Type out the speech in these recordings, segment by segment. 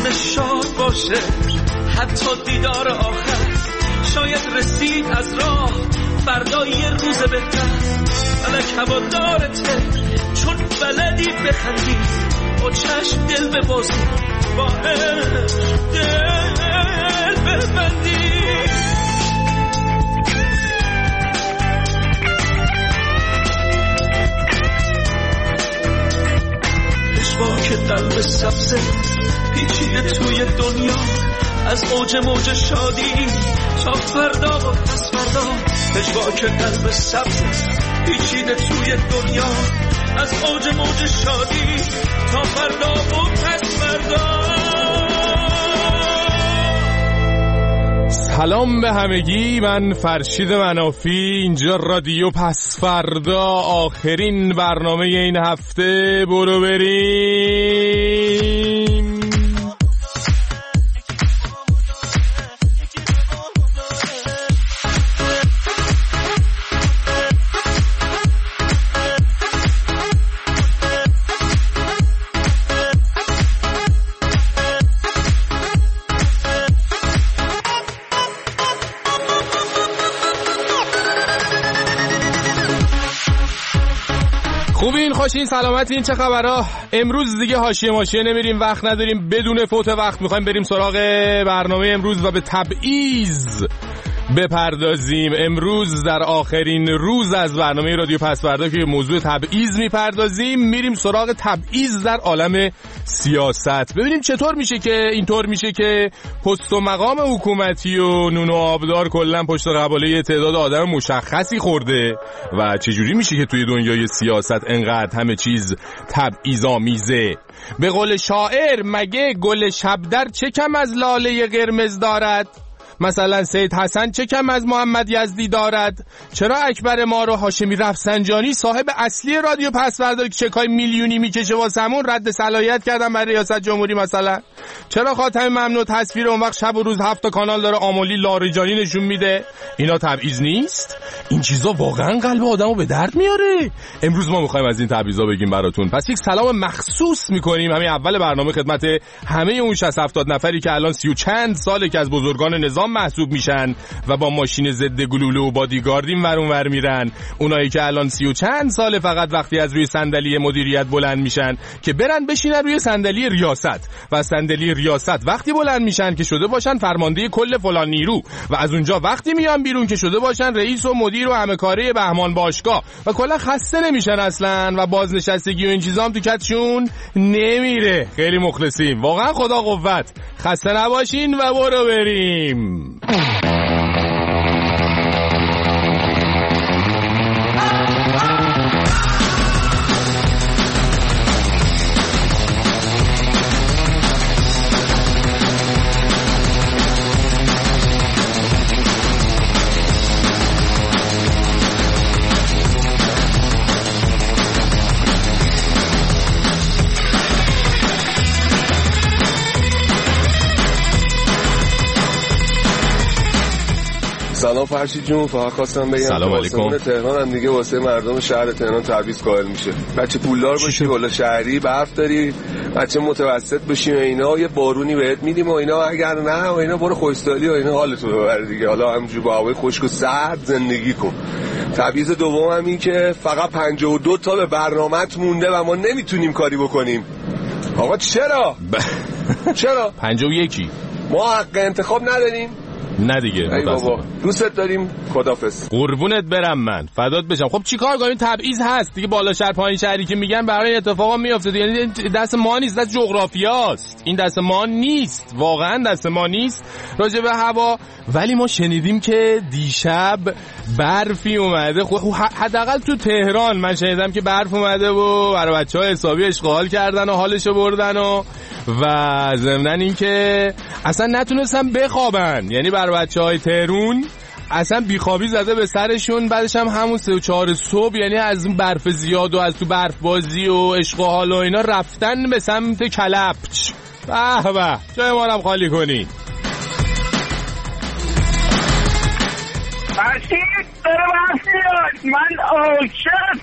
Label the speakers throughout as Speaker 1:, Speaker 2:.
Speaker 1: شاد باشه حتی دیدار آخر، شاید رسید از راه فردا یه روز بهتر. فلک هوادارته چون بلدی بخندی، با چشم دل ببازی، با عشق دل ببندی. پشواک قلب سبزه پیچیده توی دنیا، از اوج موج شادی تا فردا و پس فردا. پشواک قلب سبزه پیچیده توی دنیا، از اوج موج شادی تا فردا و پس فردا.
Speaker 2: سلام به همگی، من فرشید منافی، اینجا رادیو پس فردا، آخرین برنامه این هفته. برو بریم. خوبین، خوشین، سلامتین، چه خبرها؟ امروز دیگه حاشیه ماشیه نمیریم، وقت نداریم، بدون فوت وقت میخوایم بریم سراغ برنامه امروز و به تبعیض بپردازیم. امروز در آخرین روز از برنامه رادیو پس فردا که موضوع تبعیض میپردازیم، میریم سراغ تبعیض در عالم سیاست. ببینیم چطور میشه که اینطور میشه که پست و مقام حکومتی و نون و آبدار کلا پشت قباله تعداد آدم مشخصی خورده و چجوری میشه که توی دنیای سیاست انقدر همه چیز تبعیض‌آمیزه. به قول شاعر، مگه گل شبدر چه کم از لاله قرمز دارد؟ مثلا سید حسن چه کم از محمد یزدی دارد؟ چرا اکبر ما رو هاشمی رفسنجانی صاحب اصلی رادیو پس فردا که چکای میلیونی میکشه واسمون رد صلاحیت کردن برای ریاست جمهوری مثلا؟ چرا خاتم ممنوع تصویر اون وقت شب و روز 7 کانال داره آملی لاریجانی نشون میده؟ اینا تبعیض نیست؟ این چیزا واقعا قلب آدمو به درد میاره. امروز ما میخوایم از این تبعیضا بگیم براتون. پس یک سلام مخصوص میکنیم همین اول برنامه خدمت همه اون 60 70 نفری که الان 30 و چند ساله که از بزرگان نظام محسوب میشن و با ماشین ضد گلوله و بادیگارد این ور اون ور میرن. اونایی که الان 30 و چند ساله فقط وقتی از روی صندلی مدیریت بلند میشن که برن بشینن روی صندلی ریاست و از صندلی ریاست وقتی بلند میشن که شده باشن فرمانده کل فلان نیرو و از اونجا وقتی میان بیرون که شده باشن رئیس و مدیر و همه کاره بهمان باشگاه و کلا خسته نمیشن اصلا و بازنشستگی و این چیزا هم تو کتشون نمیره. خیلی مخلصیم، واقعا خدا قوت. خسته نباشین و برو بریم.
Speaker 3: سلام فرشید جون، فقط خواستم بگم
Speaker 2: سلام علیکم.
Speaker 3: تهران هم دیگه واسه مردم شهر تهران تبعیض قائل میشه. بچه پولدار باشی، بالا شهری، برف داری، بچه متوسط باشی و اینا، یه بارونی بهت میدیم و اینا، اگر نه و اینا برو خوشحالی و اینا حالتو ببر دیگه. حالا همینجوری با هوای خشک و سرد زندگی کن. تبعیض دوم هم این که فقط 52 تا به برنامه‌ت مونده و ما نمیتونیم کاری بکنیم. آقا چرا؟ چرا؟
Speaker 2: 51
Speaker 3: ما حق انتخاب نداریم؟
Speaker 2: نه دیگه.
Speaker 3: ای بابا دوست داریم، خدافظ.
Speaker 2: قربونت برم، من فدات بشم. خب چیکار کنیم؟ تبعیض هست دیگه، بالا شهر پایین شهری که میگن برای اتفاقا میافتاد. یعنی دست ما نیست، دست جغرافیاست. این دست ما نیست، واقعا دست ما نیست راجع به هوا. ولی ما شنیدیم که دیشب برفی اومده. حداقل تو تهران من شنیدم که برف اومده و برای بچه‌ها حسابی اشغال کردن و حالشو بردن و ضمنن این که اصلا نتونستن بخوابن. یعنی برای بچه‌های تهرون اصلا بیخوابی زده به سرشون. بعدش هم همون 3 و 4 صبح، یعنی از اون برف زیاد و از تو برف بازی و عشق و حال و اینا رفتن به سمت کلپچ. به به، جای ما رو خالی کنین.
Speaker 4: فرشید داره بحثیاد، من عاشق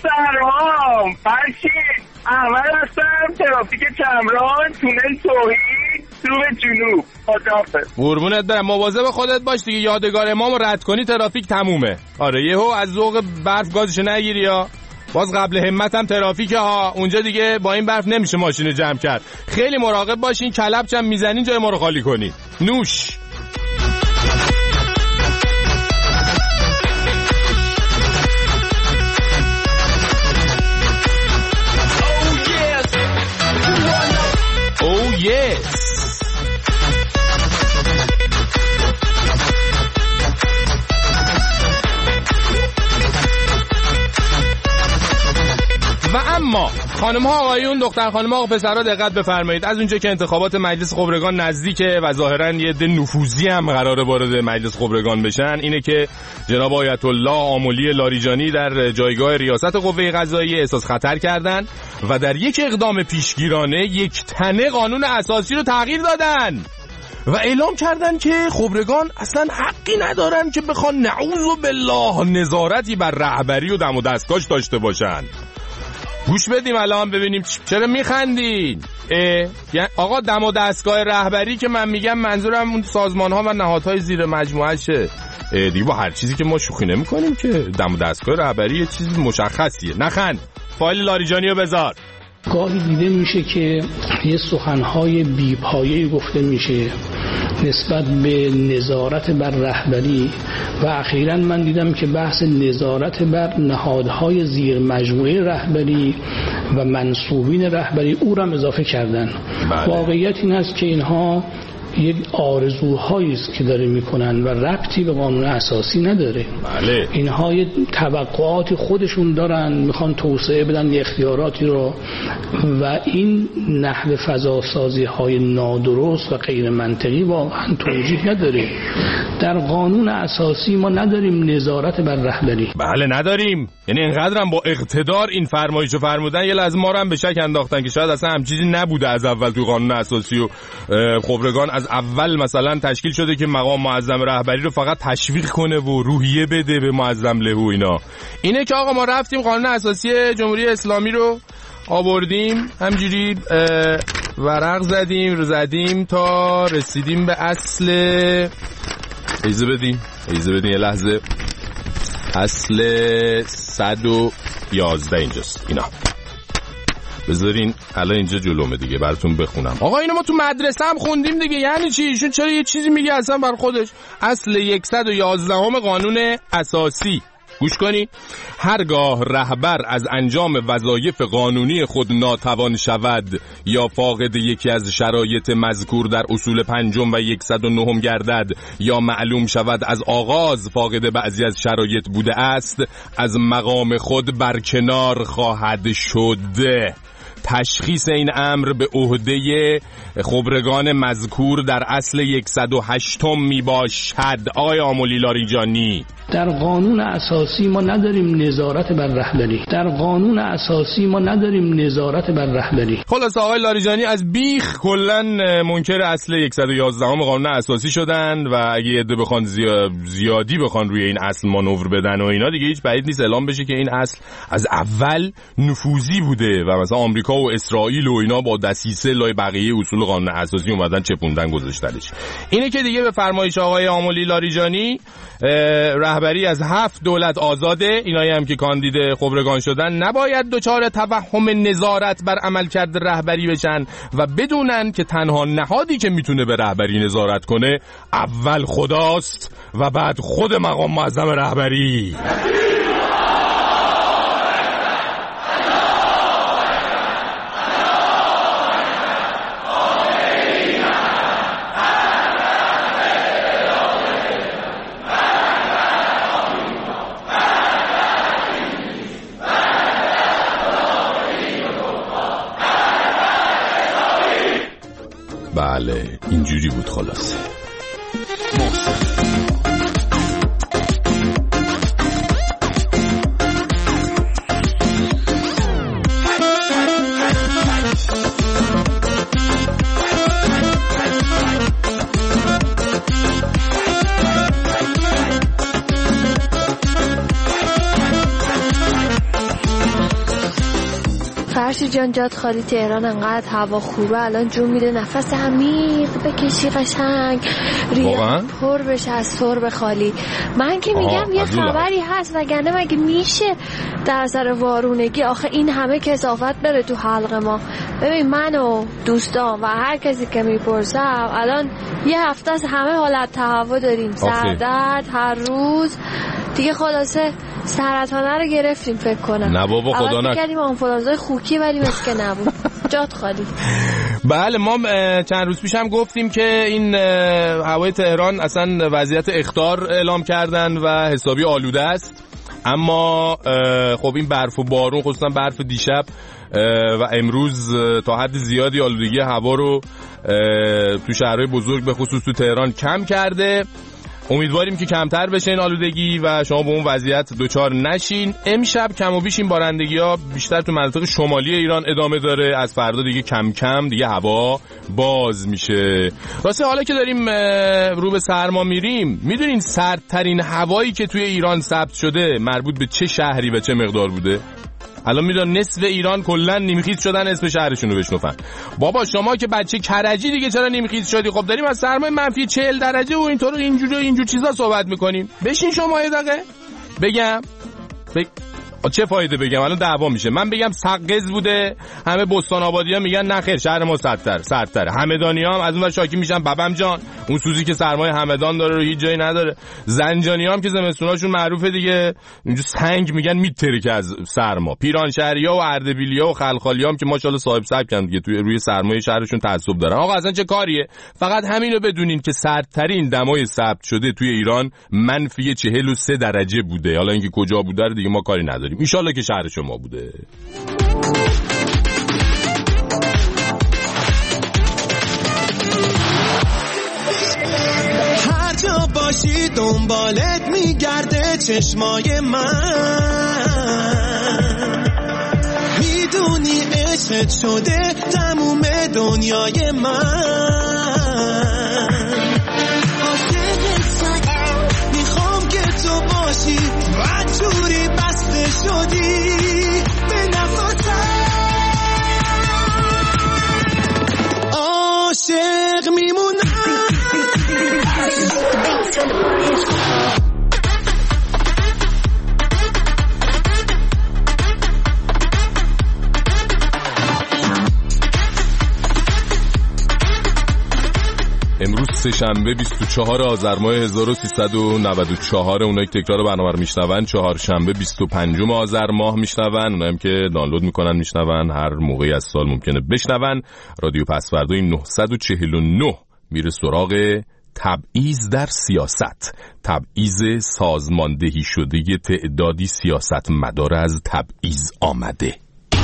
Speaker 4: سرمام. فرشید احمد هستم، ترافیک چمران، تونل توحید، مطلوب جنوب. خداحافظ.
Speaker 2: قربونت برم، مواظب خودت باش دیگه، یادگار امامو رد کنی ترافیک تمومه. آره یهو از ذوق برف گازش نگیری یا باز قبل همتم ترافیکه ها، اونجا دیگه با این برف نمیشه ماشین جمع کرد. خیلی مراقب باشین، کلبچم میزنین جای ما رو خالی کنین. نوش. Oh yes. و اما خانم ها آقایون، دختر خانم ها و پسرها دقت بفرمایید. از اونجا که انتخابات مجلس خبرگان نزدیکه و ظاهرا یه عده نفوذی هم قراره وارد مجلس خبرگان بشن، اینه که جناب آیت الله آملی لاریجانی در جایگاه ریاست قوه قضاییه احساس خطر کردن و در یک اقدام پیشگیرانه یک تنه قانون اساسی رو تغییر دادن و اعلام کردن که خبرگان اصلا حقی ندارن که بخوان نعوذ بالله نظارتی بر رهبری و دم و دستگاهش داشته باشن. گوش بدیم الان ببینیم چرا میخندین. آقا دم و دستگاه رهبری که من میگم منظورم اون سازمان ها و نهادهای زیر مجموعه شه دیگه، با هر چیزی که ما شوخی نمی کنیم که دم و دستگاه رهبری یه چیز مشخصیه. نخند، فایل لاریجانی رو بذار.
Speaker 5: گاهی دیده میشه که یه سخنهای بی‌پایه‌ای گفته میشه نسبت به نظارت بر رهبری و اخیراً من دیدم که بحث نظارت بر نهادهای زیر مجموعه رهبری و منصوبین رهبری او را اضافه کردن. بله. واقعیت این است که اینها یک آرزوهایی است که داره میکنن و ربطی به قانون اساسی نداره.
Speaker 2: بله.
Speaker 5: اینها یه توقعات خودشون دارن، میخوان توسعه بدن یه اختیاراتی رو و این نحو فضاسازی های نادرست و غیر منطقی واقعا توجیه نداره. در قانون اساسی ما نداریم نظارت بر رهبری.
Speaker 2: بله نداریم، یعنی اینقدرم با اقتدار این فرمایشو فرمودن یه لحظه ما رو هم به شک انداختن که شاید اصلا هم چیزی نبوده از اول تو قانون اساسی و خبرگان از اول مثلا تشکیل شده که مقام معظم رهبری رو فقط تشویق کنه و روحیه بده به معظم له و اینا. اینه که آقا ما رفتیم قانون اساسی جمهوری اسلامی رو آوردیم همجوری ورق زدیم تا رسیدیم به اصل. ایزه بدین یه لحظه. اصل 111 اینجاست. اینا بذارین الان اینجا جلومه دیگه براتون بخونم. آقا اینو ما تو مدرسه هم خوندیم دیگه، یعنی چی؟ ایشون چرا یه چیزی میگه اصلا بر خودش؟ اصل 111 قانون اساسی. گوش کنی. هرگاه رهبر از انجام وظایف قانونی خود ناتوان شود یا فاقد یکی از شرایط مذکور در اصول 5 و 109 گردد یا معلوم شود از آغاز فاقد بعضی از شرایط بوده است، از مقام خود برکنار خواهد شد. تشخیص این امر به عهده خبرگان مذکور در اصل 108 می باشد. آقای آملی لاریجانی،
Speaker 5: در قانون اساسی ما نداریم نظارت بر رهبری.
Speaker 2: خلاص آقای لاریجانی از بیخ کلن منکر اصل 111 قانون اساسی شدن و اگه عده بخوان زیادی بخوان روی این اصل مانور بدن و اینا دیگه هیچ بعید نیست اعلام بشه که این اصل از اول نفوذی بوده و مثلا آمریکا و اسرائیل و اینا با دسیسه لای بقیه اصول قانون اساسی اومدن چپوندن گذاشتنش. اینه که دیگه به فرمایش آقای آملی لاریجانی رهبری از 7 دولت آزاده، اینایی هم که کاندید خبرگان شدن نباید دچار توهم نظارت بر عملکرد رهبری بشن و بدونن که تنها نهادی که میتونه به رهبری نظارت کنه اول خداست و بعد خود مقام معظم رهبری. بله اینجوری بود خلاصه.
Speaker 6: فرشی جان جات خالی، تهران انقدر هوا خوبه الان، جون میده نفس عمیق بکشی قشنگ، ریه پر بشه از سرب خالی. من که میگم یه خبری هست، وگرنه مگه میشه در اثر وارونگی آخه این همه کثافت بره تو حلق ما؟ ببین من و دوستان و هر کسی که میپرسم الان یه هفته از همه حالت تهوع داریم، سردرد هر روز دیگه، خلاصه سرطانه رو گرفتیم فکر کنم.
Speaker 2: نه بابا خدا نکنه.
Speaker 6: کردیم آنفولانزای خوکی ولی مثل که نبود. جات خالی.
Speaker 2: بله ما چند روز پیش هم گفتیم که این هوای تهران اصلا وضعیت اخطار اعلام کردن و حسابی آلوده است، اما خب این برف و بارون خصوصا برف دیشب و امروز تا حد زیادی آلودگی هوا رو تو شهرهای بزرگ به خصوص تو تهران کم کرده. امیدواریم که کمتر بشه این آلودگی و شما به اون وضعیت دوچار نشین. امشب کم و بیش این بارندگی ها بیشتر تو مناطق شمالی ایران ادامه داره، از فردا دیگه کم کم دیگه هوا باز میشه. واسه حالا که داریم رو به سرما میریم، میدونین سردترین هوایی که توی ایران ثبت شده مربوط به چه شهری و چه مقدار بوده؟ الان میدونن نصف ایران کلا نیمخیز شدن اسم شهرشون رو بشنفن. بابا شما که بچه کرجی دیگه چرا نیمخیز شدی؟ خب داریم از سرمای منفی 40 درجه و اینطور اینجور چیزا صحبت میکنیم. بشین شما یه دقیقه بگم چه فایده بگم؟ الان دعوا میشه. من بگم سقز بوده، همه بستان آبادی‌ها میگن نه خیر شهر ما سردتر. همدانی‌ها هم از اون ور شاکی میشن بابم جان اون سوزی که سرمای همدان داره رو هیچ جایی نداره. زنجانی‌ها هم که زمستوناشون معروفه دیگه اونجا سنگ میگن میترکه از سرما. پیرانشهری‌ها و اردبیلی‌ها و خلخالی‌ها هم که ماشاءالله صاحب سبکن دیگه توی روی سرمای شهرشون تعصب دارن. آقا اصلا چه کاریه؟ فقط همینو بدونین که سردترین دمای ثبت شده توی ایران منفی 43 درجه بوده. حالا اینکه کجا بوده رو دیگه ما کاری نداریم. ان شاءالله که شهر شما بوده.
Speaker 1: هر جا باشی دنبالت میگرده چشمای من، میدونی عشقت شده تموم دنیای من. عاشقت شدم میخوام که تو باشی و جوری بسته شدی به نفسم، عاشق میمونم.
Speaker 2: امروز سه‌شنبه 24 آذر ماه 1394. اونایی که تکرار برنامه رو میشنون چهارشنبه 25 آذر ماه میشنون، اونایی که دانلود میکنن میشنون، هر موقعی از سال ممکنه بشنون. رادیو پسوردوی 949 میره سراغ تبعیض در سیاست، تبعیض سازماندهی شده تعدادی سیاست مدار از تبعیض آمده.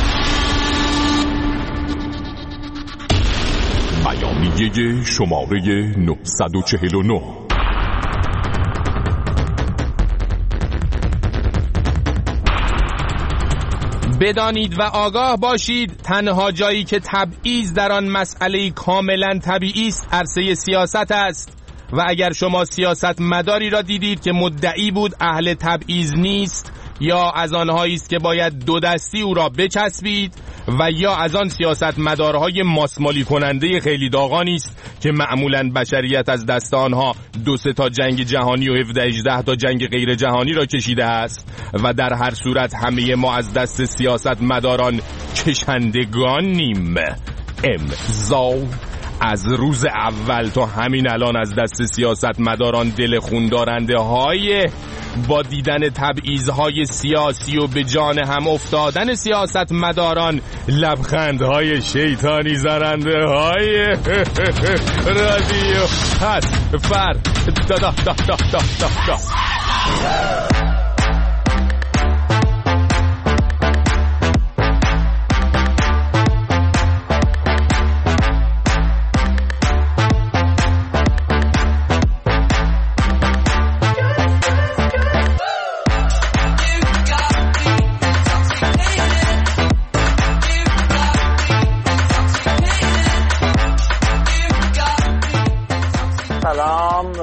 Speaker 2: بیانیه شماره 949. بدانید و آگاه باشید تنها جایی که تبعیض در آن مسئله کاملا طبیعی است عرصه سیاست است و اگر شما سیاست مداری را دیدید که مدعی بود اهل تبعیض نیست یا از آنهایی است که باید دو دستی او را بچسبید و یا از آن سیاست مدارهای ماسمالی کننده خیلی داغانی است که معمولاً بشریت از دست آنها 2-3 تا جنگ جهانی و 17-18 تا جنگ غیر جهانی را کشیده است و در هر صورت همه ما از دست سیاست مداران کشندگانیم. امضا. از روز اول تا همین الان از دست سیاست مداران دل خون دارنده های با دیدن تبعیض‌های سیاسی و به جان هم افتادن سیاست مداران لبخندهای شیطانی زننده های رادیو هست فر دا دا دا دا دا دا دا.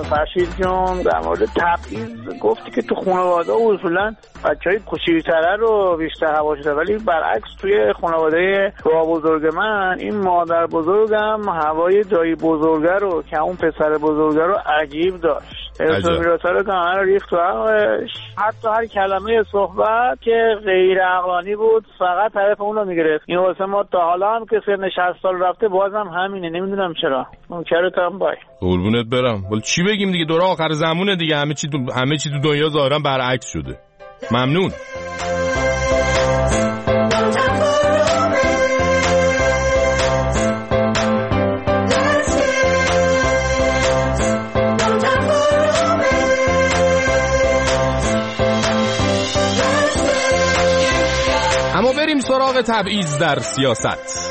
Speaker 4: فرشید جون در مورد تبعیض گفتی که تو خانواده اصولا بچهای کوچیک‌تره رو بیشتر حواسش، ولی برعکس توی خانواده بزرگ من این مادر بزرگم هوای دایی بزرگه رو که اون پسر بزرگه رو عجیب داشت. میراثا رو که همه ریخت تو عقلش، حتی هر کلمه صحبت که غیر عقلانی بود فقط طرف اون رو میگرفت. این واسه ما تا حالا هم که سن 60 سال رفته بازم همینه، نمیدونم چرا. منکرتم بای
Speaker 2: قربونت برم. ولی چی بگیم دیگه، دوره آخر زمونه دیگه، همه چی تو دنیا ظاهرا برعکس شده. ممنون. اما بریم سراغ تبعیض در سیاست.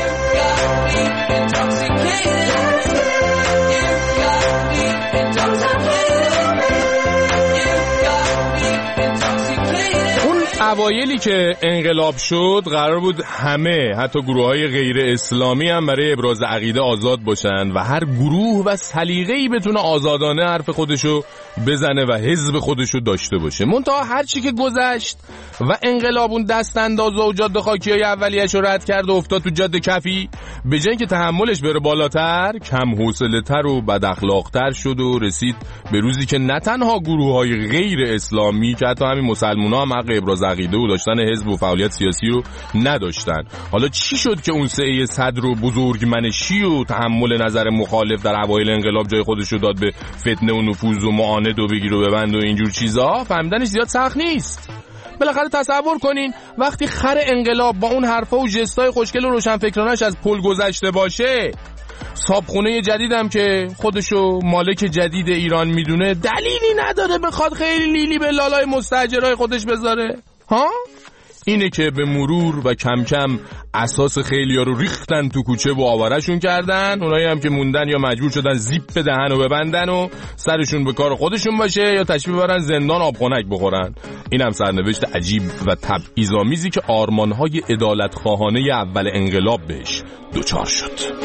Speaker 2: اوایلی که انقلاب شد قرار بود همه، حتی گروه‌های غیر اسلامی هم برای ابراز عقیده آزاد باشن و هر گروه و سلیقه‌ای بتونه آزادانه حرف خودشو بزنه و حزب خودشو داشته باشه. منتها هر چی که گذشت و انقلابون دست انداز و جاده خاکی‌های اولیه‌شو رد کرد و افتاد تو جاده کفی، به جای اینکه تحملش بره بالاتر، کم حوصله‌تر و بد اخلاق‌تر شد و رسید به روزی که نه تنها گروه‌های غیر اسلامی که حتی همین مسلمان‌ها هم حق ابراز عقیده و داشتن حزب و فعالیت سیاسی رو نداشتن. حالا چی شد که اون سعه صدر و بزرگمنشی و تحمل نظر مخالف در اوایل انقلاب جای خودش رو داد به فتنه و نفوذ و معاند و بگیر و ببند و اینجور چیزا؟ فهمیدنش زیاد سخت نیست. بالاخره تصور کنین وقتی خر انقلاب با اون حرفا و جستای خوشگل و روشنفکرانش از پل گذشته باشه، صابخونه جدیدم که خودشو مالک جدید ایران میدونه دلیلی نداره بخواد خیلی لیلی به لالای مستاجرای خودش بذاره. ها؟ اینه که به مرور و کم کم اساس خیلیا رو ریختن تو کوچه و آوارشون کردن. اونایی هم که موندن یا مجبور شدن زیپ دهن و ببندن و سرشون به کار خودشون باشه یا تشریف ببرن زندان آبخنک بخورن. این هم سرنوشت عجیب و تبعیض‌آمیزی که آرمان‌های عدالت‌خواهانه اول انقلاب بهش دوچار شد.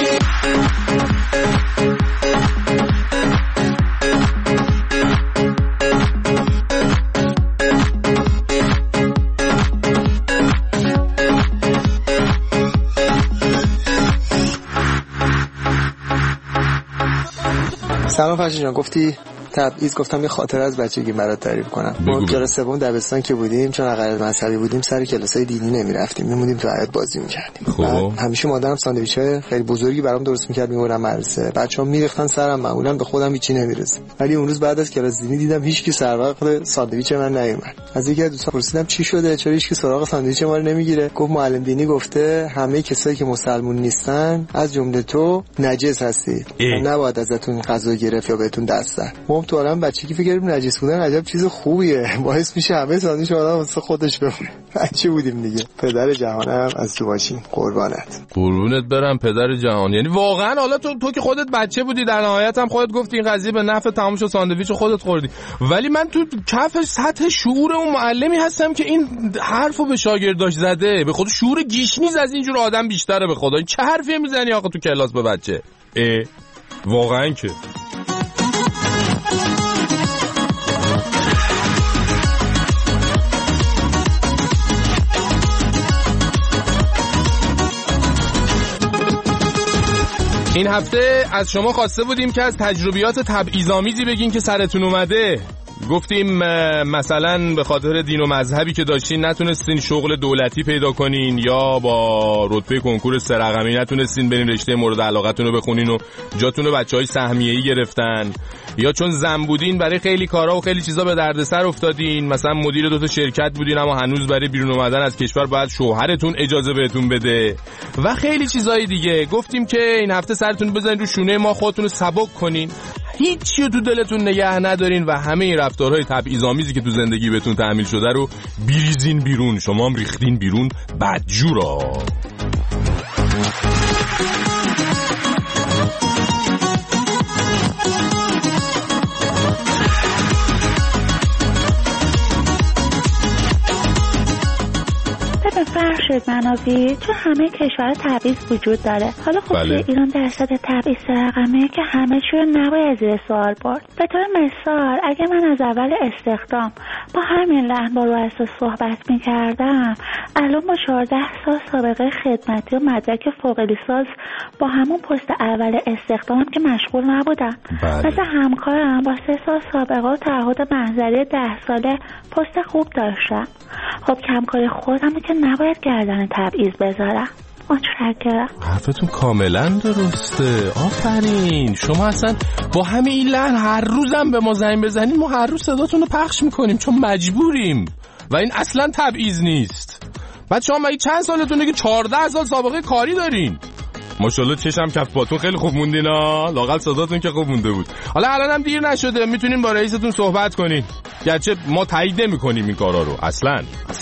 Speaker 7: سلام فرشید جان، گفتی تبعیض، گفتم یه خاطره از بچگی برات تعریف کنم. ما کلاس سوم دبستان که بودیم، چون عقاید مذهبی بودیم سر کلاسای دینی نمیرفتیم، میموندیم تو حیاط بازی میکردیم. بعد همیشه مادرم ساندویچای خیلی بزرگی برام درست میکرد میبرم مدرسه. بچه‌ها میریختن سرم، معمولا به خودم هیچی نمیرسه. ولی اون روز بعد از کلاس دینی دیدم هیچکی سر وقت ساندویچ من نیومد. از یکی از دوستان پرسیدم چی شده، چرا هیچکی سراغ ساندویچ ما رو نمیگیره؟ گفت معلم دینی گفته همه کسایی که مسلمون نیستن از جمله تو نجس هستی، نباید ازتون غذا گرفت یا بهتون دست زد. ما تو عالم بچگی فکر کردیم نجس بودن عجب چیز خوبیه، باعث میشه همه ساندویچ آدم واسه خودش بمونه. بچه بودیم دیگه. پدر جهانم از تو باشین، قربانت.
Speaker 2: قربونت برم پدر جهان. یعنی واقعا حالا تو که خودت بچه بودی در نهایت هم خودت گفتی این قضیه به نفع تمام شد، ساندویچ خودت خوردی، ولی من تو کف سطح شعور اون معلمی هستم که این حرفو به شاگرداش زده. به خود شعور گیشنیز از اینجور آدم بیشتره به خدا. این چه حرفی میزنی آقا تو کلاس به بچه؟ واقعا که این هفته از شما خواسته بودیم که از تجربیات تبعیض‌آمیزی بگین که سرتون اومده. گفتیم مثلا به خاطر دین و مذهبی که داشتین نتونستین شغل دولتی پیدا کنین، یا با رتبه کنکور 3 رقمی نتونستین برین رشته مورد علاقتون رو بخونین و جاتون رو بچهای سهمیه‌ای گرفتن، یا چون زن بودین برای خیلی کارا و خیلی چیزا به دردسر افتادین، مثلا مدیر 2 تا شرکت بودین اما هنوز برای بیرون اومدن از کشور باید شوهرتون اجازه بهتون بده و خیلی چیزای دیگه. گفتیم که این هفته سرتون بزنین رو شونه ما، خودتون رو سبک کنین، هیچی رو تو دلتون نگه ندارین و همه این رفتارهای تبعیض‌آمیزی که تو زندگی بهتون تحمیل شده رو بریزین بیرون. شما هم ریختین بیرون بدجورا.
Speaker 8: فرشید شد منابی تو همه کشور تبعیض وجود داره. حالا خب توی ایران درصد تبعیض رقمه که همه چی رو نباید زیر سوال برد. به طور مثال اگه من از اول استخدام با همین لحن با رؤسا صحبت میکردم، الان با 14 سال سابقه خدمتی و مدرک فوق لیسانس با همون پست اول استخدامم که مشغول نبودم. مثل همکارم با 3 سال سابقه و تعهد محضری 10 ساله پست خوب داشتم. خب کمکاری خودم که نباید گردن تبعیض بذارم. متشکرم.
Speaker 2: حرفتون کاملا درسته. آفرین. شما اصلا با همین لحن هر روزم به ما زنگ بزنید ما هر روز صداتون رو پخش میکنیم چون مجبوریم و این اصلا تبعیض نیست. بعد شما مگه چند سالتونه که 14 سال سابقه کاری دارین؟ ماشاءالله چشم کف پاتون خیلی خوب موندین ها. لااقل صداتون که خوب مونده بود. حالا الانم دیر نشده، میتونین با رئیستون صحبت کنین. گرچه ما تایید نمی‌کنیم این کارا رو. اصلاً.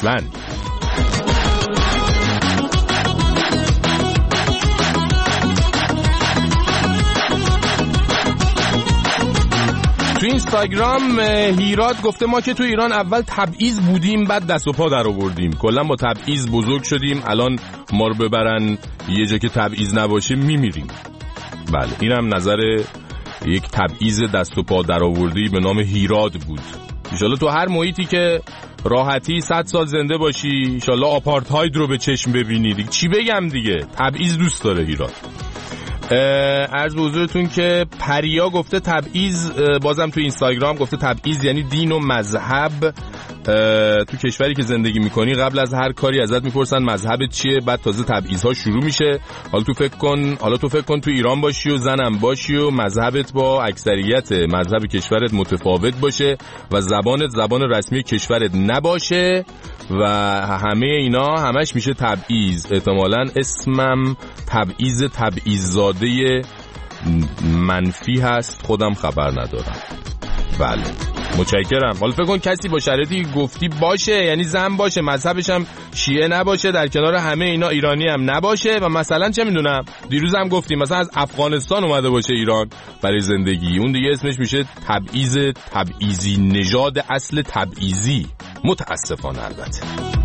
Speaker 2: تو اینستاگرام هیراد گفته ما که تو ایران اول تبعیض بودیم بعد دست و پا در آوردیم. کلا با تبعیض بزرگ شدیم، الان ما رو ببرن یه جا که تبعیض نباشه میمیریم. بله اینم نظر یک تبعیض دست و پا در آوردی به نام هیراد بود. انشالله تو هر محیطی که راحتی 100 سال زنده باشی، انشالله آپارتاید رو به چشم ببینی دیگه. چی بگم دیگه، تبعیض دوست داره هیراد. عرض به حضورتون که پریا گفته تبعیض، بازم تو اینستاگرام گفته تبعیض یعنی دین و مذهب. تو کشوری که زندگی میکنی قبل از هر کاری ازت میپرسن مذهبت چیه، بعد تازه تبعیض‌ها شروع میشه. حالا تو فکر کن تو ایران باشی و زنم باشی و مذهبت با اکثریت مذهب کشورت متفاوت باشه و زبانت زبان رسمی کشورت نباشه و همه اینا همش میشه تبعیض. احتمالاً اسمم تبعیض زاده منفی هست، خودم خبر ندارم. بله متشکرم. حالا فکر کن کسی با شرایطی گفتی باشه، یعنی زن باشه، مذهبش هم شیعه نباشه، در کنار همه اینا ایرانی هم نباشه و مثلا چه میدونم دیروز هم گفتیم مثلا از افغانستان اومده باشه ایران برای زندگی، اون دیگه اسمش میشه تبعیضی، نژاد اصل تبعیضی. متاسفانه البته.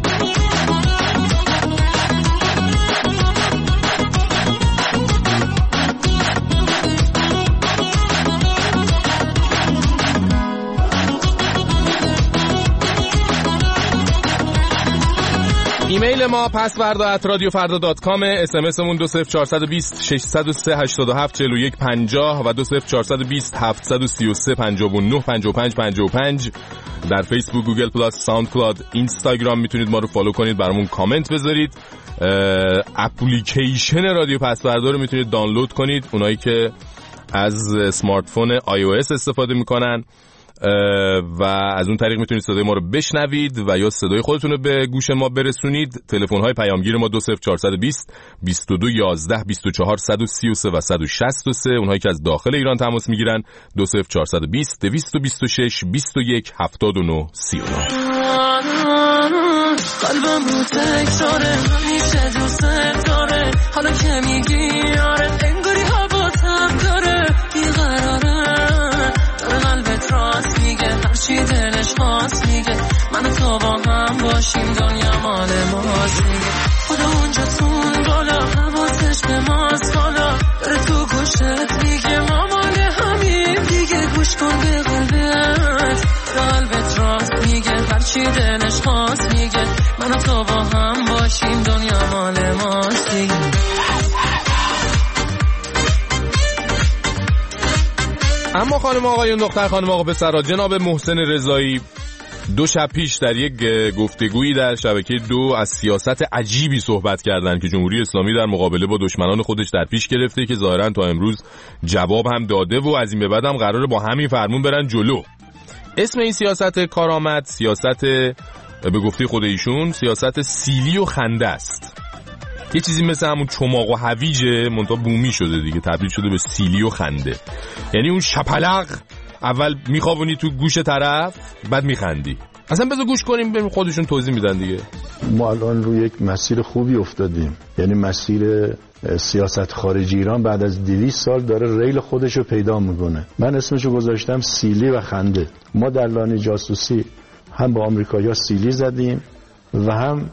Speaker 2: ایمیل ما pasvarda@radiofarda.com، اسمسمون 20420 603 87 41 50 و 20420 733 59 55 55. در فیسبوک، گوگل پلاس، ساوند کلاود، اینستاگرام میتونید ما رو فالو کنید، برامون کامنت بذارید. اپلیکیشن رادیو پسوردا رو میتونید دانلود کنید، اونایی که از اسمارت فون iOS استفاده میکنن و از اون طریق میتونید صدای ما رو بشنوید و یا صدای خودتون رو به گوش ما برسونید. تلفن‌های پیامگیر ما 20420 22 11 24 133 و 163. اونهایی که از داخل ایران تماس میگیرن 20420 226 21 79 39.
Speaker 1: قلبم رو تکراره همیشه دوست داره، حالا که میگی آره انگاری حواسم داره، بیقراره داره قلبت راست میگه، هرچی دلش خواست میگه، من و تو با هم باشیم دنیا مال ماست میگه، خدا اونجا تون بالا حواسش به ماست حالا داره تو گوشت میگه ما مال همین دیگه، گوش کن به قلبت قلبت راست میگه، هرچی دلش خواست میگه، من و تو با هم باشیم دنیا مال ماست دیگه.
Speaker 2: اما خانم آقایون، دختر خانم آقا پسرها، جناب محسن رضایی 2 شب پیش در یک گفتگویی در شبکه 2 از سیاست عجیبی صحبت کردند که جمهوری اسلامی در مقابله با دشمنان خودش در پیش گرفته که ظاهرا تا امروز جواب هم داده و از این به بعد هم قراره با همین فرمون برن جلو. اسم این سیاست کارآمد، سیاست به گفته خود ایشون سیاست سیلی و خنده است. یه چیزی مثل همون چماق و هویجه منتها بومی شده دیگه، تبدیل شده به سیلی و خنده. یعنی اون شپلق اول میخوابونی تو گوش طرف بعد میخندی. اصلا بذار گوش کنیم ببین خودشون توضیح میدن دیگه.
Speaker 9: ما الان روی یک مسیر خوبی افتادیم، یعنی مسیر سیاست خارجی ایران بعد از 200 سال داره ریل خودشو پیدا میکنه. من اسمشو گذاشتم سیلی و خنده. ما در لانه جاسوسی هم با آمریکایی‌ها سیلی زدیم و هم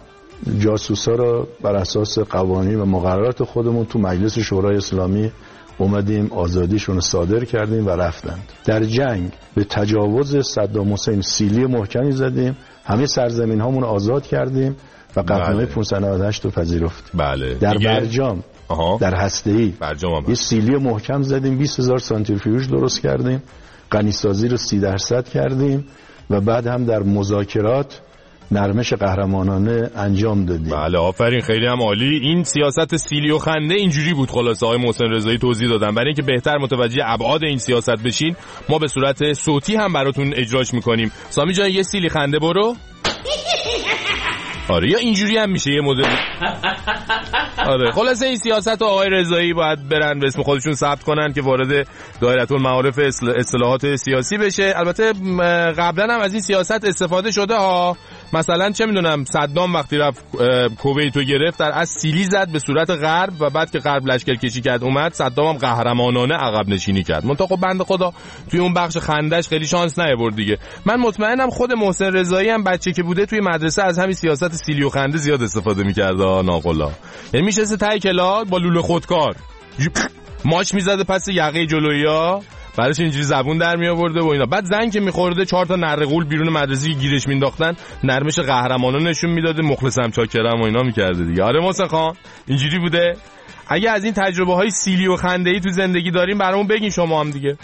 Speaker 9: جاسوسا رو بر اساس قوانین و مقررات خودمون تو مجلس شورای اسلامی اومدیم آزادیشون رو صادر کردیم و رفتند. در جنگ به تجاوز صدام حسین سیلی محکمی زدیم، همه سرزمین هامون آزاد کردیم و قطعنامه 598 رو پذیرفتیم.
Speaker 2: بله.
Speaker 9: در برجام در هسته‌ای یه سیلی محکم زدیم، 20000 سانتریفیوژ درست کردیم، غنیسازی رو 30% کردیم و بعد هم در مذاکرات نرمش قهرمانانه انجام دادیم.
Speaker 2: بله آفرین، خیلی هم عالی. این سیاست سیلی و خنده اینجوری بود. خلاصه آقای محسن رضایی توضیح دادن. برای اینکه بهتر متوجه ابعاد این سیاست بشین ما به صورت صوتی هم براتون اجراش میکنیم. سامی جان یه سیلی خنده برو. آره یا اینجوری هم میشه یه مدل. آره خلاصه این سیاست آقای رضایی باید برن به اسم خودشون ثبت کنن که وارد دایره المعارف اصطلاحات سیاسی بشه. البته قبلا هم از این سیاست استفاده شده ها. مثلا چه میدونم صدام وقتی رفت کویت رو گرفت در از سیلی زد به صورت غرب و بعد که غرب لشکر کشی کرد اومد صدام هم قهرمانانه عقب نشینی کرد. منتها خب بنده خدا توی اون بخش خندش خیلی شانس نیاورد دیگه. من مطمئنم خود محسن رضایی هم بچه که بوده توی مدرسه از همین سیاست سیلی و خنده زیاد استفاده می‌کرد ناقلا. یعنی میشسته ته کلاس با لوله خودکار ماچ میزده پس یقه جلویی‌ها، بعدش اینجوری زبون در می آورده و اینا. بعد زنگ که می‌خورده 4 تا نرغول بیرون مدرسه گیرش مینداختن، نرمش قهرمانان نشون میداده، مخلصم چاکرم و اینا می‌کرده دیگه. آره محسن خان اینجوری بوده. اگه از این تجربه‌های سیلی و خنده‌ای تو زندگی داریم برامون بگین شما هم دیگه.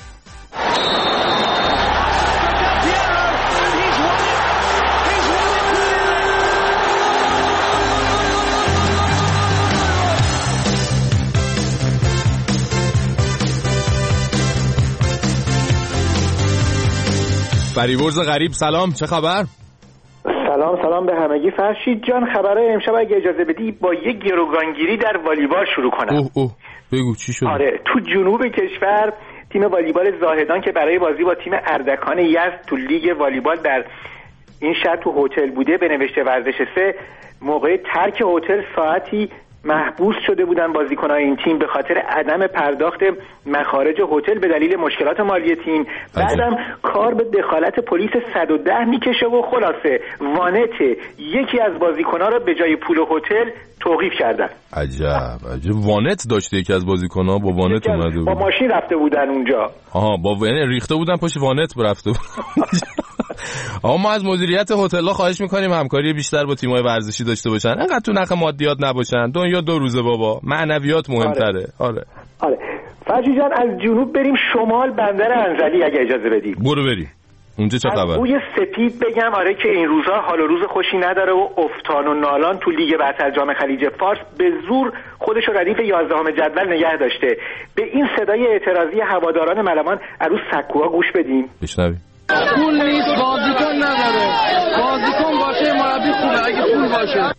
Speaker 2: فریبرز غریب سلام، چه خبر؟
Speaker 10: سلام به همگی. فرشید جان خبرای امشب اگه اجازه بدی با یه گروگانگیری در والیبال شروع کنم.
Speaker 2: بگو چی شد؟
Speaker 10: آره تو جنوب کشور تیم والیبال زاهدان که برای بازی با تیم اردکان یزد تو لیگ والیبال در این شهر تو هتل بوده به نوشته ورزش 3 موقع ترک هتل ساعتی محبوس شده بودن بازیکنان این تیم به خاطر عدم پرداخت مخارج هتل به دلیل مشکلات مالی تیم. بعدم کار به دخالت پلیس 110 میکشه و خلاصه وانت یکی از بازیکنان را به جای پول هتل توقیف کردن.
Speaker 2: عجب وانت داشته یکی از بازیکن‌ها با وانت اومده بود.
Speaker 10: با ماشین رفته بودن اونجا.
Speaker 2: با ریخته بودن پشت وانت رفته بود. ما از مدیریت هتل‌ها خواهش می‌کنیم همکاری بیشتر با تیم‌های ورزشی داشته باشن. انقدر تو نخ مادیات نباشن. دنیا 2 روزه بابا. معنویات مهم‌تره. آره.
Speaker 10: فرجی جان از جنوب بریم شمال بندر انزلی اگه اجازه بدی.
Speaker 2: برو بریم. اونجا چه خبر؟
Speaker 10: بوی سپید بگم آره که این روزها حال و روز خوشی نداره و افتان و نالان تو لیگ برتر جام خلیج فارس به زور خودشو ردیف 11ام جدول نگه داشته. به این صدای اعتراضی هواداران ملوان عروس سکوها گوش بدیم.
Speaker 2: بشنویم.
Speaker 11: پول نیست، بازیکن نداره. بازیکن باشه مربی خوبه اگه پول باشه.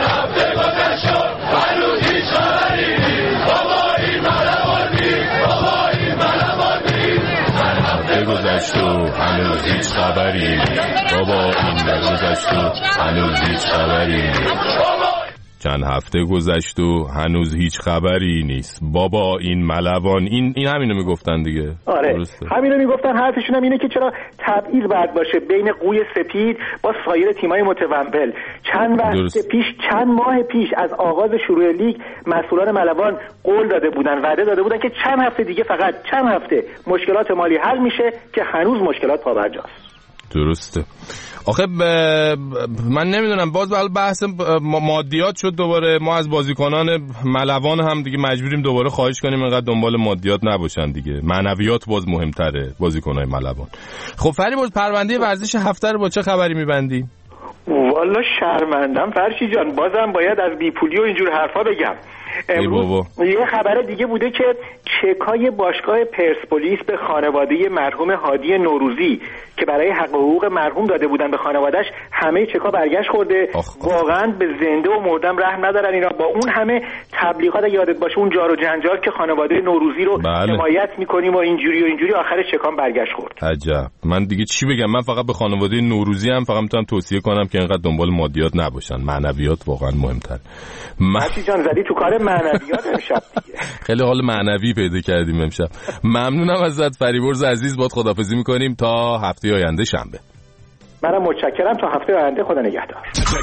Speaker 2: گذشت و هنوز هیچ خبری بابا این گذشت و هنوز هیچ خبری چند هفته گذشت و هنوز هیچ خبری نیست بابا این ملوان. این همینو میگفتن دیگه.
Speaker 10: آره درسته. همینو میگفتن. حرفشون هم اینه که چرا تبعیض باید باشه بین قوی سپید با سایر تیمای متوول. چند ماه پیش از آغاز شروع لیگ مسئولان ملوان قول داده بودن، وعده داده بودن که چند هفته دیگه، فقط چند هفته مشکلات مالی حل میشه که هنوز مشکلات پابرجاست.
Speaker 2: درسته. آخه من نمیدونم باز بحث مادیات شد دوباره. ما از بازیکنان ملوان هم دیگه مجبوریم دوباره خواهش کنیم انقدر دنبال مادیات نباشن دیگه. معنویات باز مهمتره بازیکنای ملوان. خب فریبرز پرونده ورزش هفته رو با چه خبری میبندی؟
Speaker 10: والا شرمندم فرشی جان، بازم باید از بیپولی و اینجور حرفا بگم. امروز یه خبر دیگه بوده که چکای باشگاه پرسپولیس به خانواده مرحوم هادی نوروزی که برای حق و حقوق مرحوم داده بودن به خانواده‌اش همه چکا برگشت خورده. واقعا به زنده و مردم رحم ندارن اینا. با اون همه تبلیغات یادت باشه اون جار و جنجال که خانواده نوروزی رو حمایت می‌کنیم و اینجوری آخر چکام برگشت خورد.
Speaker 2: عجب. من دیگه چی بگم؟ من فقط به خانواده نوروزی هم فقط میتونم توصیه کنم که اینقدر دنبال مادیات نباشن. معنویات واقعا مهم‌تره.
Speaker 10: ماشی جان زدی تو کار معنویات امشب دیگه.
Speaker 2: خیلی حال معنوی پیدا کردیم امشب. ممنونم ازت فریبرز عزیز. باد خداحافظی می‌کنیم تا هفته آینده شنبه.
Speaker 10: منم متشکرم. تا هفته آینده، خدا نگهدار.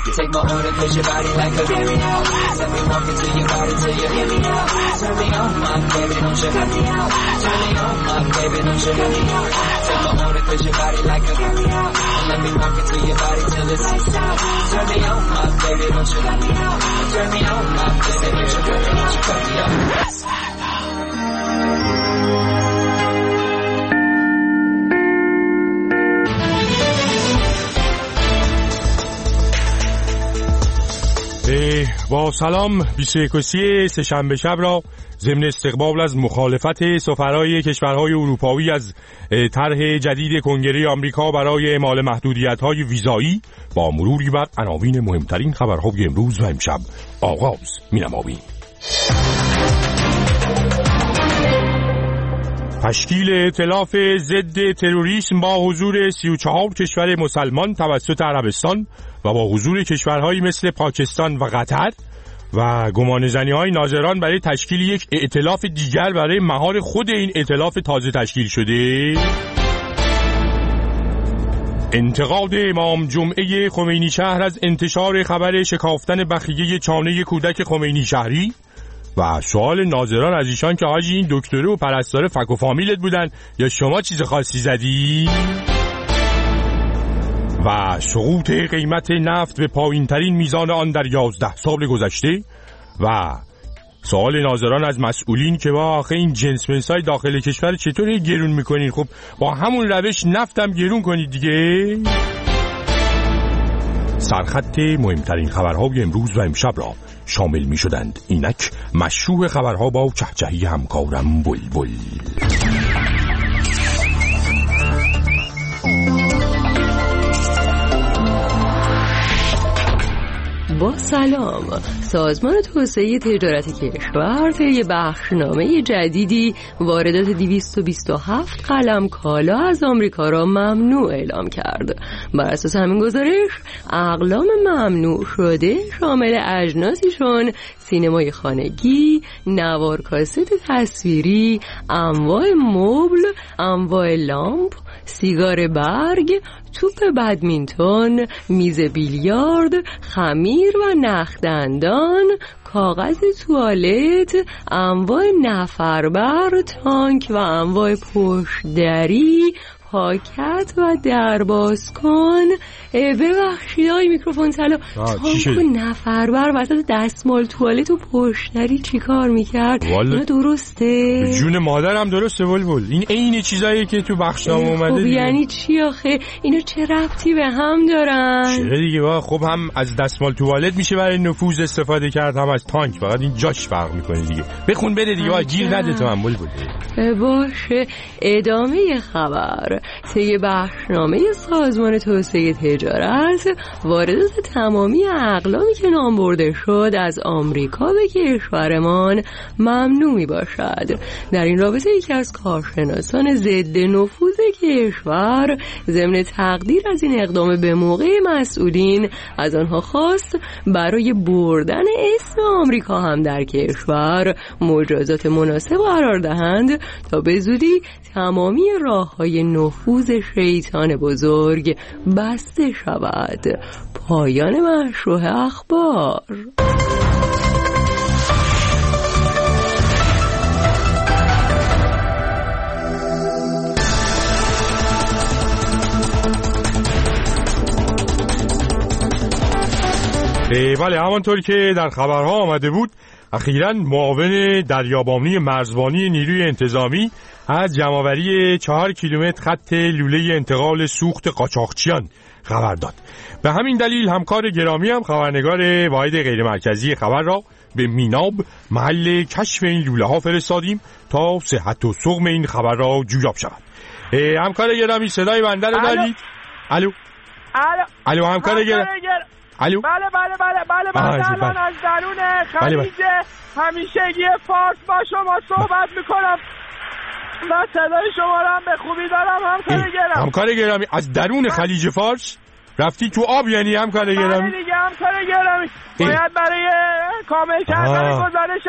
Speaker 2: با سلام 21 سه‌شنبه شب را ضمن استقبال از مخالفت سفرای کشورهای اروپایی از طرح جدید کنگره آمریکا برای اعمال محدودیت‌های ویزایی با مروری بر عناوین مهمترین خبرهای امروز و امشب آغاز می‌نماییم. تشکیل ائتلاف ضد تروریسم با حضور 34 کشور مسلمان توسط عربستان و با حضور کشورهایی مثل پاکستان و قطر و گمانه‌زنی‌های ناظران برای تشکیل یک ائتلاف دیگر برای مهار خود این ائتلاف تازه تشکیل شده. انتقاد امام جمعه خمینی شهر از انتشار خبر شکافتن بخیه چانه کودک خمینی شهری و سوال ناظران از ایشان که حاجی این دکتره و پرستاره فک و فامیلت بودن یا شما چیز خاصی زدی؟ و سقوط قیمت نفت به پایین ترین میزان آن در 11 سال گذشته و سوال ناظران از مسئولین که با آخه این جنسمنسای داخل کشور چطور گرون میکنین؟ خب با همون روش نفتم گرون کنید دیگه. سرخط مهمترین خبرهای امروز و امشب را شامل می شدند. اینک مشروع خبرها با چهچهی همکارم بلبل.
Speaker 12: با سلام، سازمان توسعه تجارت کشور طی بخشنامه جدیدی واردات 227 قلم کالا از آمریکا را ممنوع اعلام کرد. بر اساس همین گزارش اقلام ممنوع شده شامل اجناسی چون سینمای خانگی، نوار کاست تصویری، انواع مبل، انواع لامپ، سیگار برگ، توپ بدمینتون، میز بیلیارد، خمیر و نخدندان، کاغذ توالت، انواع نفربر، تانک و انواع پشتدری، پاکت و درباز کن. ببخشید آقای میکروفون طلا، تانک و نفربر وسط دستمال توالت و پشتدری چی کار میکرد؟ اینا درسته؟
Speaker 2: جون مادرم درسته بلبل. این عین چیزایی که تو بخشنامه اومده.
Speaker 12: خب یعنی چی آخه؟ اینا چه ربطی به هم دارن؟
Speaker 2: چرا دیگه؟ خب هم از دستمال توالت میشه برای نفوذ استفاده کرد، هم از تانک، فقط این جاش فرق میکنه دیگه. بخون بده دیگه، گیر نده تو هم بلبل.
Speaker 12: باشه، ادامه خبر. طی بخشنامه سازمان توسعه تجارت واردات تمامی اقلامی که نام برده شد از آمریکا به کشورمان ممنوع می باشد. در این رابطه یکی از کارشناسان ضد نفوذ کشور ضمن تقدیر از این اقدام به موقع مسئولین از آنها خواست برای بردن اسم آمریکا هم در کشور مجازات مناسب قرار دهند تا به زودی تمامی راه‌های نفوذ شیطان بزرگ بسته شود. پایان مشروع اخبار.
Speaker 2: بله، همانطور که در خبرها آمده بود، اخیراً معاون دریابانی مرزبانی نیروی انتظامی از جمع‌آوری 4 کیلومتر خط لوله انتقال سوخت قاچاقچیان خبر داد. به همین دلیل همکار گرامی هم خبرنگار واحد غیرمرکزی خبر را به میناب محل کشف این لوله ها فرستادیم تا صحت و سقم این خبر را جویاب شود. همکار گرامی صدای بنده رو دارید؟ الو همکار گرامی. الو
Speaker 13: بله الان از درون خلیج همیشگی فارس با شما صحبت میکنم و صدای شما رو هم به خوبی دارم
Speaker 2: همکار گرامی. از درون خلیج فارس رفتی تو آب یعنی همکار گرامی؟
Speaker 13: بله دیگه همکار گرامی، باید برای کامل کردن گزارشم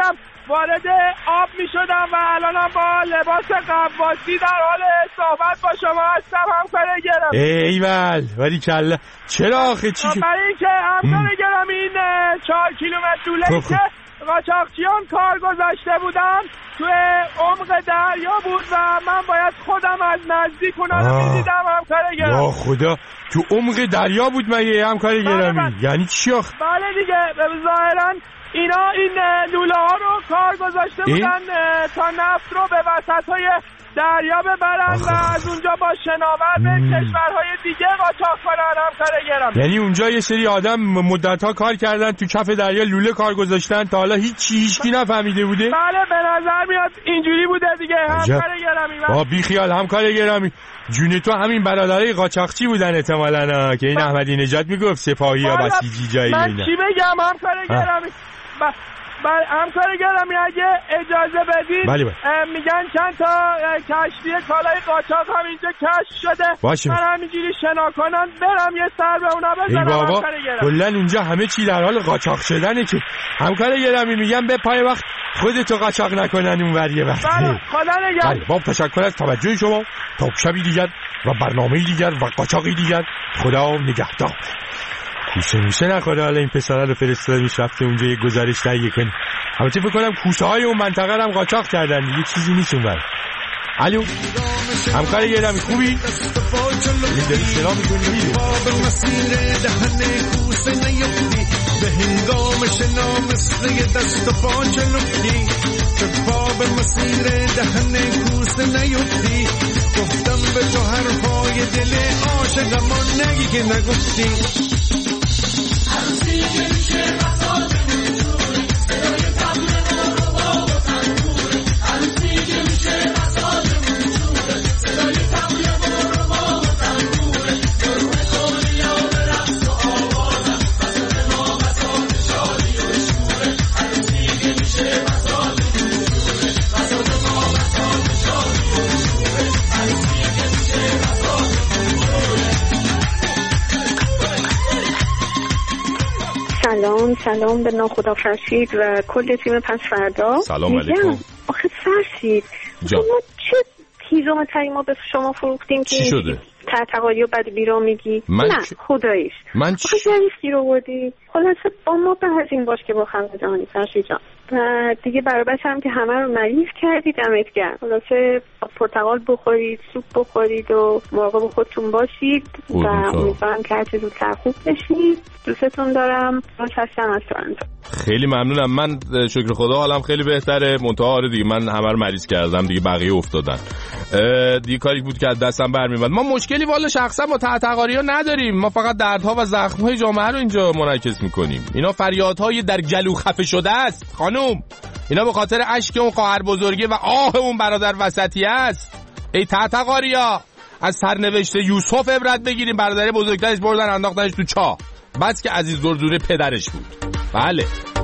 Speaker 13: وارد آب می شدم و الانم با لباس غواصی در حال صحبت با شما هستم همکار گرامی.
Speaker 2: ایول ولی کلا چرا آخه چی؟
Speaker 13: برای اینکه همکار گرامی این 4 کیلومتر دوله‌ای که قاچاقچیان کار گذاشته بودن توی عمق دریا بود و من باید خودم از نزدیک اونا رو می‌دیدم همکار گرامی.
Speaker 2: یا خدا تو عمق دریا بود مگه همکار گرامی؟ یعنی چی آخه؟
Speaker 13: بله دیگه ظاهراً اینا این لوله ها رو کار گذاشته بودن تا نفت رو به وسط‌های دریا ببرن و از اونجا با شناور به کشورهای دیگه قاچاق کنن همکار گرامی.
Speaker 2: یعنی اونجا یه سری آدم مدت‌ها کار کردن تو کف دریا لوله کار گذاشتن تا حالا هیچکی نفهمیده بوده؟
Speaker 13: بله به نظر میاد اینجوری بوده دیگه همکار گرامی.
Speaker 2: بی خیال همکار گرامی جون تو همین برادرای قاچاقچی بودن احتمالاً که این احمدی نژاد میگفت سپاهی یا بسیجی جایی اینا.
Speaker 13: من چی بگم همکار گرامی؟ همکار گرامی اگه اجازه بدید میگن چند تا کشتی کالای قاچاق هم اینجا کشف شده. من همینجوری شنا کنن برم یه سر به اونا بزنم.
Speaker 2: ای بابا کلا اونجا همه چی در حال قاچاق شدنه که همکار گرامی میگم به پای وقت خودتو قاچاق نکنن اونور یه وقت.
Speaker 13: بله خدا نگهدار.
Speaker 2: بابا تشکر از توجه شما. تا شبی دیگر و برنامه‌ای دیگر و قاچاقی دیگر خدا نگهدار. کوسه نخوره حالا این پسره رو فرستادیش رفته اونجا یه گزارش تهیه کنه. البته فکر کنم کوسه های اون منطقه رو هم قاچاق کردن دیگه چیزی نیست اونور. الو همکار گرامی خوبی؟ این داری شنا میکنی میره به هنگام شنا مثل یه دست و پا چلوفتی به پا به مسیر دهن کوسه نیفتی گفتم به تو حرفای دل عاشقم نگی که نگفتی
Speaker 14: سلام به ناخدا فرشید و کل تیم پس فردا.
Speaker 2: سلام علیکم.
Speaker 14: آخه فرشید ما چه تیزومتری ما به شما فروختیم که
Speaker 2: چی شده؟
Speaker 14: تقالی و بعد بیرا میگی نه خداییش
Speaker 2: من
Speaker 14: چی جریستی رو بودی خلاصه با ما به این باش که با خلق جهانی فرشید جان و دیگه برای هم که همه رو مریض کردید دمت گرم خلاصه پرتقال بخورید سوپ بخورید و مراقب خودتون باشید و امیدوارم که هرچه زودتر خوب بشید. دوستتون دارم. هستم از تورنتو.
Speaker 2: خیلی ممنونم. من شکر خدا حالم خیلی بهتره. منتها آره دیگه من همه رو مریض کردم دیگه بقیه افتادن دیگه کاری بود که از دستم برمیومد. ما مشکلی والا شخصا با تعتقاری‌ها نداریم. ما فقط دردها و زخم‌های جامعه رو اینجا منعکس می‌کنیم. اینا فریادهای در گلو خفه شده است خانم. اینا به خاطر اشک اون خواهر بزرگی و آه اون برادر وسطی است. ای تعتقاریا از سرنوشت یوسف عبرت بگیریم. برادر بزرگترش بردن انداختنش تو چاه. بس که عزیز دردونه پدرش بود. بله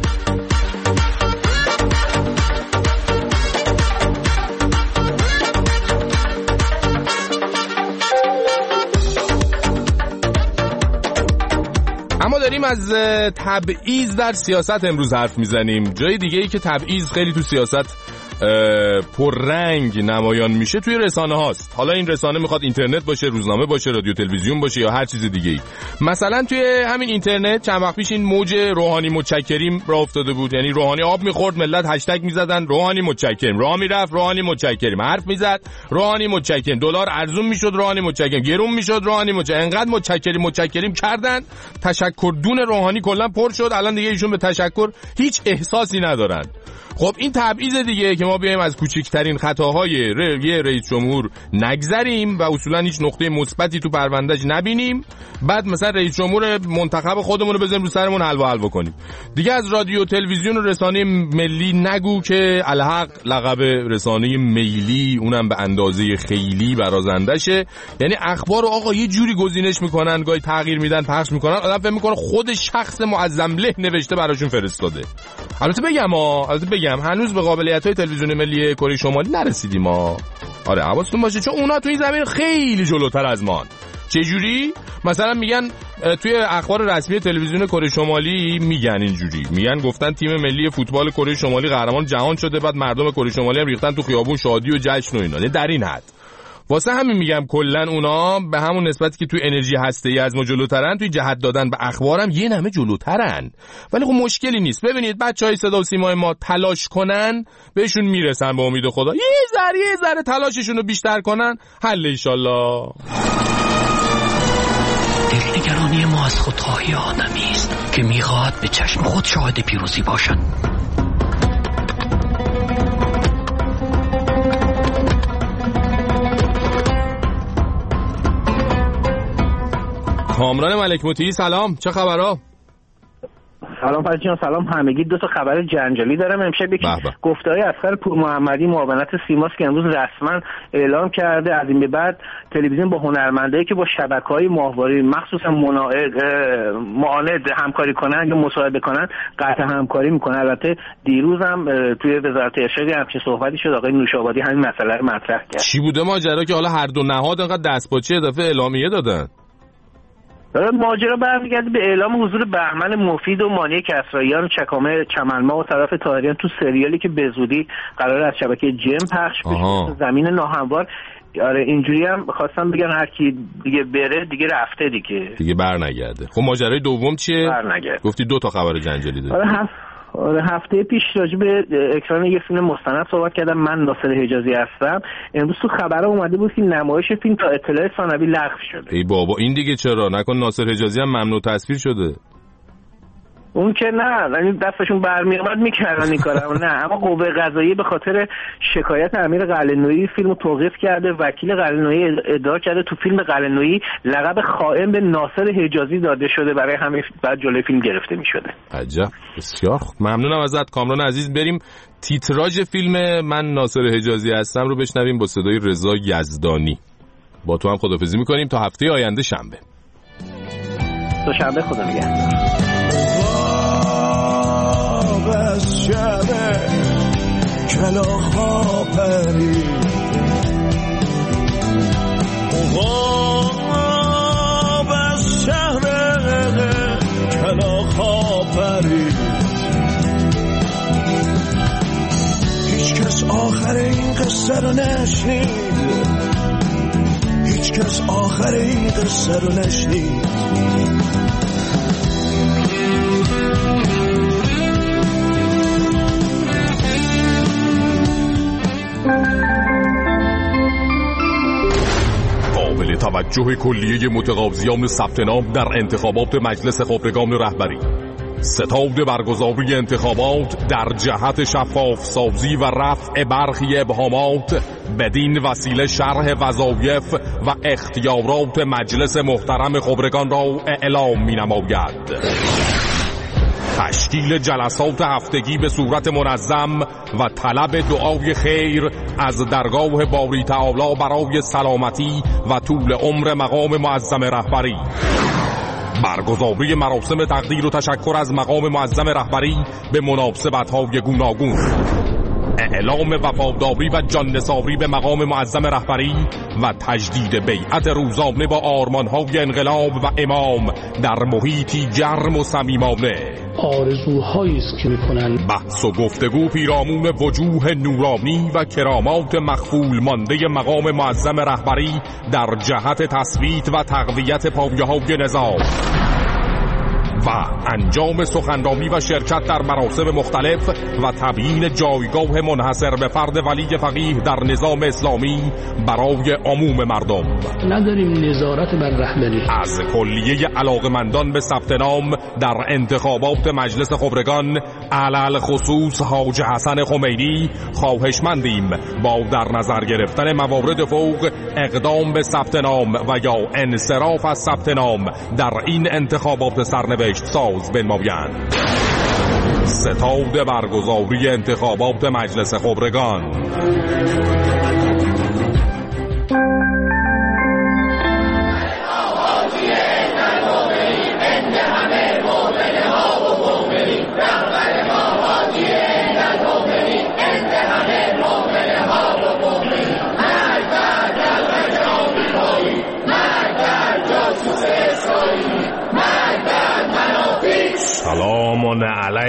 Speaker 2: اما داریم از تبعیض در سیاست امروز حرف میزنیم. جای دیگه ای که تبعیض خیلی تو سیاست پررنگ نمایان میشه توی رسانه هاست. حالا این رسانه میخواد اینترنت باشه، روزنامه باشه، رادیو تلویزیون باشه یا هر چیز دیگه ای. مثلا توی همین اینترنت چند وقت پیش این موج روحانی متشکریم راه افتاده بود. یعنی روحانی آب میخورد ملت هشتگ میزدن روحانی متشکریم، راه میرفت روحانی متشکریم، حرف میزد روحانی متشکریم، دلار ارزون میشد روحانی متشکریم، گرون میشد روحانی متشکریم. انقدر متشکریم کردن تشکر دون روحانی کلا پر شد. الان دیگه ایشون به تشکر هیچ احساسی ندارن. خب این تبعیض دیگه که ما بیایم از کوچکترین خطاهای یه رئیس جمهور نگذریم و اصولا هیچ نقطه مثبتی تو پروندهش نبینیم، بعد مثلا رئیس جمهور منتخب خودمون رو بزنیم رو سرمون حلوا کنیم. دیگه از رادیو تلویزیون و رسانه ملی نگو که الحق لقب رسانه ملی اونم به اندازه خیلی برازندشه. یعنی اخبار رو آقا یه جوری گزینش میکنن، گاهی تغییر میدن، پخش میکنن، آدم فکر میکنه خود شخص معظم له نوشته براشون فرستاده. البته بگم هنوز به قابلیت‌های تلویزیون ملی کره شمالی نرسیدیم ما. آره حواستون باشه چون اونا تو این زمین خیلی جلوتر از ما. چجوری؟ مثلا میگن توی اخبار رسمی تلویزیون کره شمالی میگن اینجوری، میگن گفتن تیم ملی فوتبال کره شمالی قهرمان جهان شده، بعد مردم کره شمالی هم ریختن تو خیابون شادی و جشن و اینا. در این حد واسه همین میگم کلا اونا به همون نسبتی که توی انرژی هسته‌ای از ما جلوترن، توی جهت دادن به اخبارم یه نمه جلوترن. ولی خب مشکلی نیست. ببینید بچهای صدا و سیمای ما تلاش کنن بهشون میرسن، به امید خدا یه ذره تلاششون رو بیشتر کنن، حل انشالله.
Speaker 15: دلنگرانی ما از خودخواهی آدمی است که میخواهد به چشم خود شاهد پیروزی باشد.
Speaker 2: کامران ملک مطیعی سلام، چه خبرها؟
Speaker 10: سلام فرشید جان، سلام همگی. دو تا خبر جنجالی دارم امشب. یکی گفته‌های اصغر پورمحمدی معاونت سیماست که امروز رسما اعلام کرده از این به بعد تلویزیون با هنرمندایی که با شبکه‌های ماهواره مخصوصا معاند همکاری کنن یا مصاحبه کنن قطع همکاری میکنه. البته دیروز هم توی وزارت ارشاد همچین صحبتی شد، آقای نوشابادی همین مسئله رو مطرح کرد.
Speaker 2: چی بوده ماجرا که حالا هر دو نهاد انقدر دستپاچه اضافه اعلامیه دادن؟
Speaker 10: ماجرا برمیگرده به اعلام حضور بهمن مفید و مانی کسراییان چکامه چمنما و طرف طاهریان تو سریالی که به زودی قراره از شبکه جم پخش بشه، زمین ناهموار. آره اینجوری هم خواستم بگن هر کی دیگه بره دیگه رفته دیگه
Speaker 2: برنگرده. خب ماجرای دوم چیه؟
Speaker 10: برنگرده.
Speaker 2: گفتی دو تا خبر جنجالی داری.
Speaker 10: هفته پیش راجع به اکران یه فیلم مستند صحبت کردم. من ناصر حجازی هستم. امروز تو خبرها اومده بود که نمایش فیلم تا اطلاع ثانوی لغو شده.
Speaker 2: ای بابا این دیگه چرا؟ نکن ناصر حجازی هم ممنوع تصویر شده؟
Speaker 10: اون که نه، یعنی دستشون برمی اومد میکردن این کارو. نه، اما قوه قضاییه به خاطر شکایت امیر قلعه‌نویی فیلمو توقیف کرده. وکیل قلعه‌نویی ادعا کرده تو فیلم قلعه‌نویی لقب خائن به ناصر حجازی داده شده، برای همین بعد جلوی فیلم گرفته میشده.
Speaker 2: عجب، بسیار خوب. ممنونم ازت کامران عزیز. بریم تیتراژ فیلم من ناصر حجازی هستم رو بشنویم با صدای رضا یزدانی. با تو هم خداحافظی میکنیم تا هفته آینده شنبه.
Speaker 10: تا شنبه خدا نگهدار.
Speaker 1: از شهر کلاغ‌ها پرید، غاب از شهر کلاغ‌ها پرید. هیچ کس آخر این قصه رو نشنید، هیچ کس آخر این قصه رو نشنید.
Speaker 2: قابل توجه کلیه متقاضیان ثبت نام در انتخابات مجلس خبرگان رهبری. ستاد برگزاری انتخابات در جهت شفاف سازی و رفع برخی ابهامات بدین وسیله شرح وظایف و اختیارات مجلس محترم خبرگان را اعلام می‌نماید. تشکیل جلسات هفتگی به صورت منظم و طلب دعای خیر از درگاه باری تعالی برای سلامتی و طول عمر مقام معظم رهبری. برگزاری مراسم تقدیر و تشکر از مقام معظم رهبری به مناسبت‌های گوناگون. اعلام وفاداری و جان‌نثاری به مقام معظم رهبری و تجدید بیعت روزانه با آرمان‌های انقلاب و امام در محیطی گرم و صمیمانه.
Speaker 5: آرزوهایی است که می‌کنند.
Speaker 2: بحث و گفتگو پیرامون وجوه نورانی و کرامات مخفول مانده مقام معظم رهبری در جهت تثبیت و تقویت پایه‌های نظام و انجام سخنرانی و شرکت در مراسم مختلف و تبیین جایگاه منحصر به فرد ولی فقیه در نظام اسلامی برای عموم مردم.
Speaker 5: نداریم نظارت بر رهبری.
Speaker 2: از کلیه علاقمندان به ثبت نام در انتخابات مجلس خبرگان علل خصوص حاج حسن خمینی خواهشمندیم با در نظر گرفتن موارد فوق اقدام به ثبت نام و یا انصراف از ثبت نام در این انتخابات سرنوشت ساز بنمایند. ستاد برگزاری انتخابات مجلس خبرگان.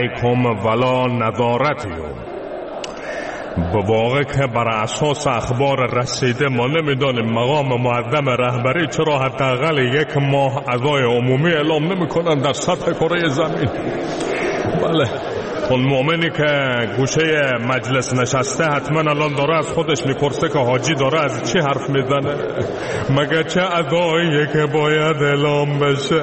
Speaker 16: علیکم ولا نظارتیو. به واقع که بر اساس اخبار رسیده ما نمیدانیم مقام معظم رهبری چرا حداقل 1 ماه اعضای عمومی اعلام نمیکنن در سطح کره زمین. بله، اون مومنی که گوشه مجلس نشسته حتما الان داره از خودش میپرسه که حاجی داره از چی حرف میزنه، مگه چه ادعایی که باید اعلام بشه.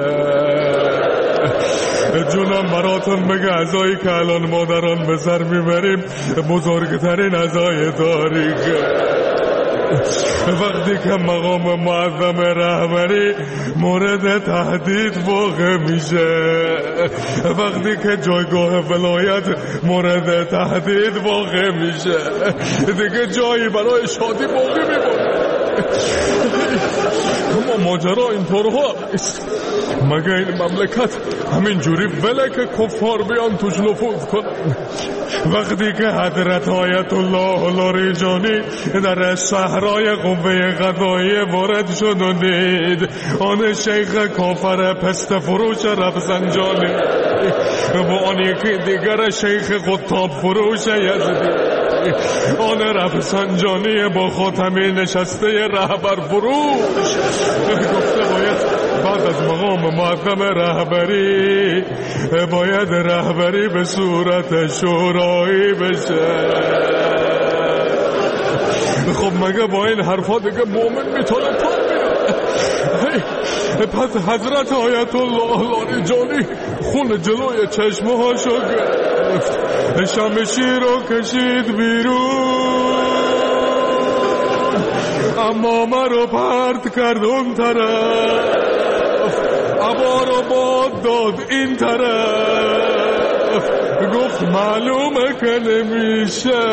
Speaker 16: جونم براتون بگه ادعایی که الان ما در آن به سر میبریم بزرگترین ادعای تاریخه. وقتی که مقام معظم رهبری مورد تهدید واقع میشه، وقتی که جایگاه ولایت مورد تهدید واقع میشه، دیگه جایی برای شادی باقی میمونه. اما ماجرا اینطورها نیست. مگه این مملکت همین جوری وله که کفار بیان توش نفوذ کنن؟ وقتی که حضرت آیت الله لاریجانی در صحرای قوه قضاییه وارد شد و دید آن شیخ کافر پست فروش رفسنجانی و آن یکی دیگر شیخ قطاب فروش یزدی، آن رفسنجانی با خاتمی نشسته رهبر فروش، گفته باید بعد از مقام معظم رهبری باید رهبری به صورت شورایی بشه. خب مگه با این حرفا دیگه مومن میتونه پا میره؟ پس حضرت آیت الله لاریجانی خون جلوی چشمه هاشو گرفت، شمشیر رو کشید بیرون، امامه رو پرت کرد اون طرف، عبا رو باد داد این طرف، گفت معلومه که نمیشه،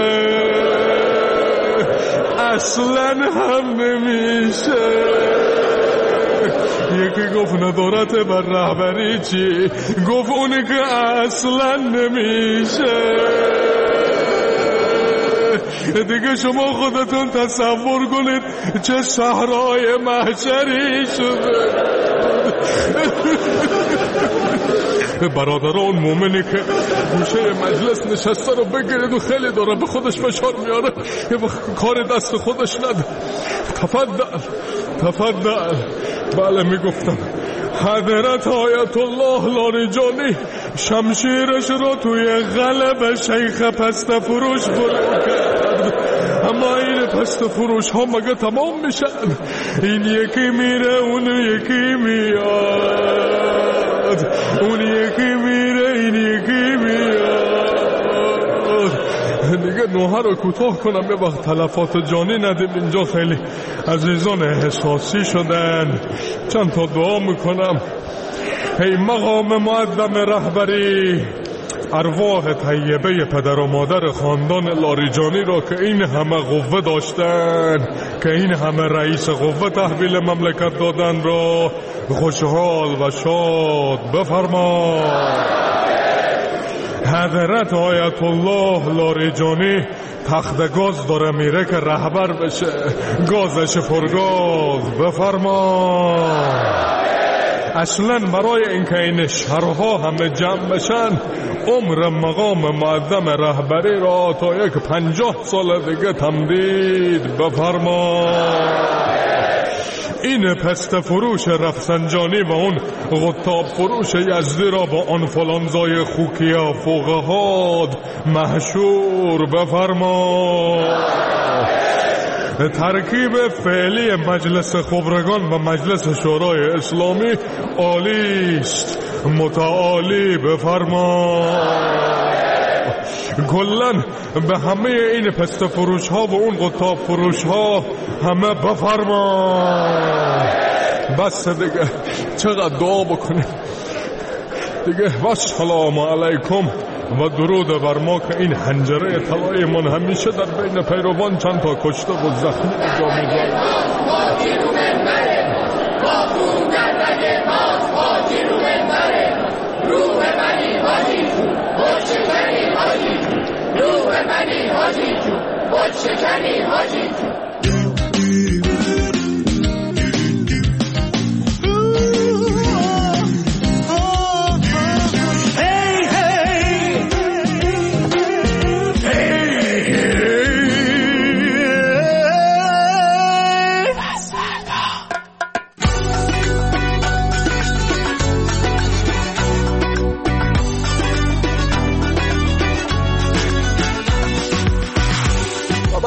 Speaker 16: اصلا هم نمیشه. یکی گفت ندارت بر رهبری چی؟ گفت اونی که اصلا نمیشه. دیگه شما خودتون تصور کنید چه صحرای محشری شده. برادران مومنی که گوشه مجلس نشسته رو بگیرید و خیلی داره به خودش فشار میاره، یه وقت کار دست خودش نده. تفضل. بله میگفتم حضرت آیت الله لاریجانی شمشیرش رو توی قلب شیخ پست فروش فرو کرد. اما این پست فروش ها مگه تمام میشن؟ این یکی میره اون یکی میاد، اون یکی میره این یکی میاد. دیگه نوحه رو کوتاه کنم، یه وقت تلفات جانی ندیم. اینجا خیلی عزیزان احساسی شدن. چند تا دعا میکنم. ای مقام معظم رهبری، ارواح طیبه پدر و مادر خاندان لاریجانی را که این همه قوه داشتن، که این همه رئیس قوه تحویل مملکت دادن را خوشحال و شاد بفرما. حضرت آیت الله لاریجانی تخت گاز داره میره که رهبر بشه، گازش پرگاز بفرما. اصلا برای اینکه این شهرها همه جمع بشن عمر مقام معظم رهبری را تا 50 سال دیگه تمدید بفرما. این پست فروش رفسنجانی و اون قطاب فروش یزدی را با آنفولانزای خوکیا فوقهاد محشور بفرما. ترکیب فعلی مجلس خبرگان و مجلس شورای اسلامی عالیست، متعالی بفرما. کلن به همه این پست فروش ها و اون قطاب فروش ها همه بفرما. بس دیگه، چقدر دعا بکنیم دیگه. و سلام علیکم و درود بر ما که این حنجره طلای من همیشه در بین پیروان چند تا کشته و زخمی جا می‌ذاره.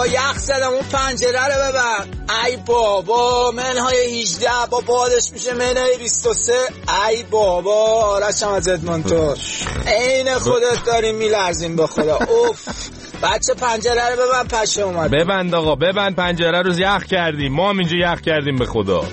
Speaker 17: بابا یخ زدم اون پنجره رو ببن. ای بابا منهای 18 با بادش میشه منهای 23. ای بابا آرش هم از ادمونتون عین خودت داریم میلرزیم به خدا. اوف بچه پنجره رو ببن پشه اومد.
Speaker 2: ببند آقا ببند پنجره رو، یخ کردیم ما هم اینجا یخ کردیم به خدا.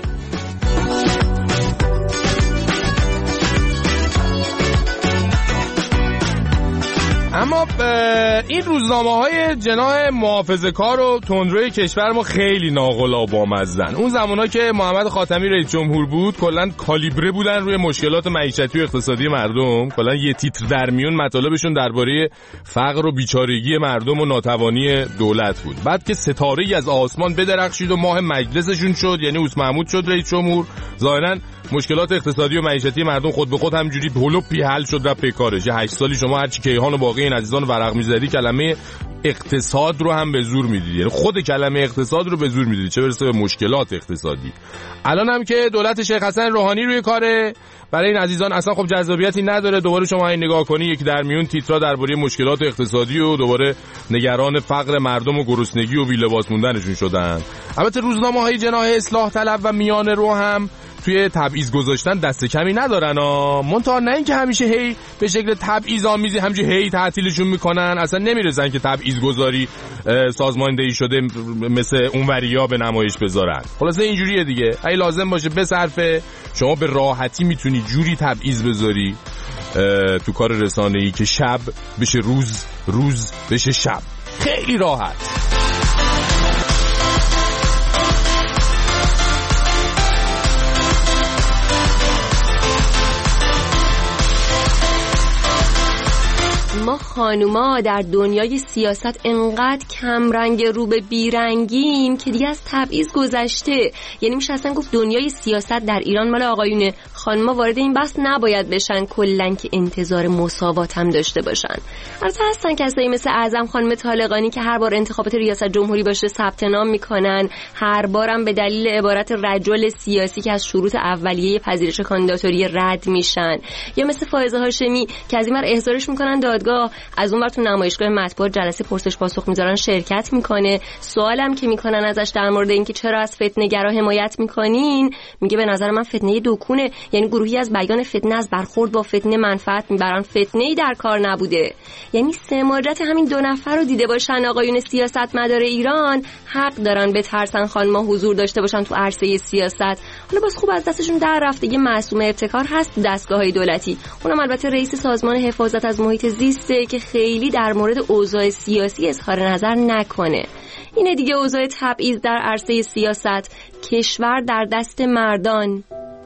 Speaker 2: اما این روزنامه‌های جناح محافظه‌کار و تندروی کشور ما خیلی ناقل و بامزن. اون زمانا که محمد خاتمی رئیس جمهور بود کلاً کالیبره بودن روی مشکلات معیشتی و اقتصادی مردم. کلاً یه تیتر در میون مطالبشون درباره فقر و بیچارگی مردم و ناتوانی دولت بود. بعد که ستاره‌ای از آسمان بدرخشید و ماه مجلسشون شد، یعنی اوس محمود شد رئیس جمهور، ظاهراً مشکلات اقتصادی و معیشتی مردم خود به خود همجوری هلوپی حل شد رفت پی کارش. 8 سالی شما هرچی کیهان و باقی این عزیزان ورق می‌زدی کلمه اقتصاد رو هم به زور می‌دیدی، یعنی خود کلمه اقتصاد رو به زور می‌دیدی، چه برسه به مشکلات اقتصادی. الان هم که دولت شیخ حسن روحانی روی کاره، برای این عزیزان اصلا خب جذابیتی نداره. دوباره شما این نگاه کنی یک در میون تیترا درباره مشکلات اقتصادی و دوباره نگران فقر مردم و گرسنگی و بی لباس موندنشون شدن. البته روزنامه‌های جناح اصلاح طلب و میانه رو هم توی تبعیض گذاشتن دست کمی ندارن منتها نه اینکه همیشه هی به شکل تبعیض آمیزی همینجوری هی تعطیلشون میکنن، اصلا نمیرسن که تبعیض گذاری سازماندهی شده مثل اونوریا به نمایش بذارن. خلاصه اینجوریه دیگه، اگه لازم باشه بصرفه، شما به راحتی میتونی جوری تبعیض بذاری تو کار رسانه‌ای که شب بشه روز، روز بشه شب، خیلی راحت.
Speaker 12: ما خانوما در دنیای سیاست انقدر کمرنگ رو به بیرنگیم که دیگه از تبعیض گذشته. یعنی میشه اصلا گفت دنیای سیاست در ایران مال آقایونه، خانوما وارد این بحث نباید بشن، کلن که انتظار مساوات هم داشته باشن. البته هستن کسایی مثل اعظم خانم طالقانی که هر بار انتخابات ریاست جمهوری باشه ثبت نام میکنن، هر بارم به دلیل عبارت رجل سیاسی که از شروط اولیه پذیرش کاندیداتوری رد میشن، یا مثل فائزه هاشمی که از این ور احضارش میکنن دادگاه، از اون ور تو نمایشگاه مطبوعات جلسه پرسش پاسخ میذارن شرکت میکنه. سوالم که میکنن ازش در مورد اینکه چرا از فتنه‌گرا حمایت میکنین، میگه به نظر من فتنه دکونه، یعنی گروهی از بیان فتنه از برخورد با فتنه منفعت میبرن، فتنه‌ای در کار نبوده. یعنی سماجت همین دو نفر رو دیده باشن آقایون سیاستمدار ایران، حق دارن به ترسن خانم‌ها حضور داشته باشن تو عرصه سیاست. حالا باز خوب از دستشون در رفته یه معصومه ابتکار هست دستگاه‌های دولتی، اونم البته رئیس سازمان حفاظت از محیط زیست که خیلی در مورد اوضاع سیاسی اظهار نظر نکنه. اینه دیگه اوضاع تبعیض در عرصه سیاست، کشور در دست مردان.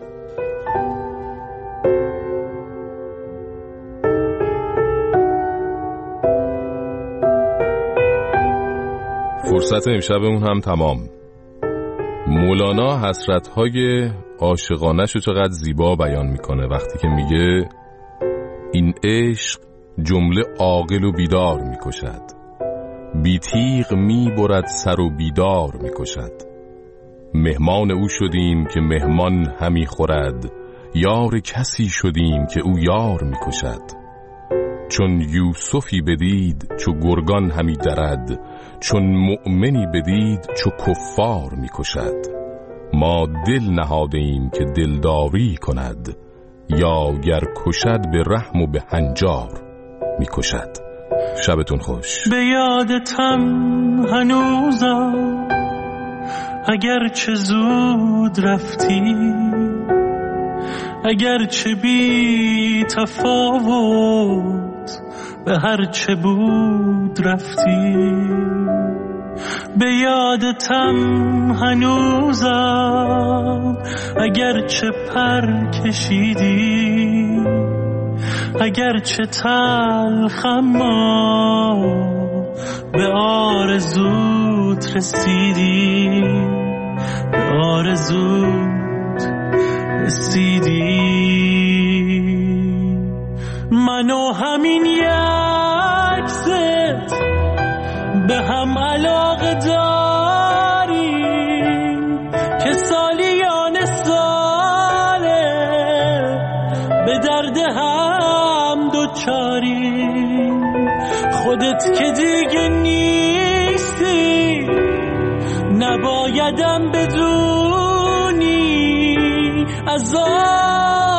Speaker 2: فرصت امشبمون هم تمام. مولانا حسرت‌های عاشقانه‌شو چقدر زیبا بیان میکنه وقتی که میگه این عشق جمله عاقل و بیدار میکشد، بی تیغ میبرد سر و بیدار میکشد. مهمان او شدیم که مهمان همی خورد، یار کسی شدیم که او یار میکشد. چون یوسفی بدید چو گرگان همی درد، چون مؤمنی بدید چو کفار میکشد. ما دل نهادیم که دلداری کند، یا گر کشد به رحم و به هنجار میکشد. شبتون خوش.
Speaker 1: به یادتم هنوزم اگر چه زود رفتی، اگر چه بی تفاوت به هر چه بود رفتی. به یادتم هنوزم اگر چه پر کشیدی، اگر چه تلخم به آرزوت رسیدی، به آرزوت رسیدی. منو همین یک ست به هم علاقه داریم که سالیان ساله به درد هم دوچاریم. خودت که دیگه نیستی نبایدم بدونی عذاب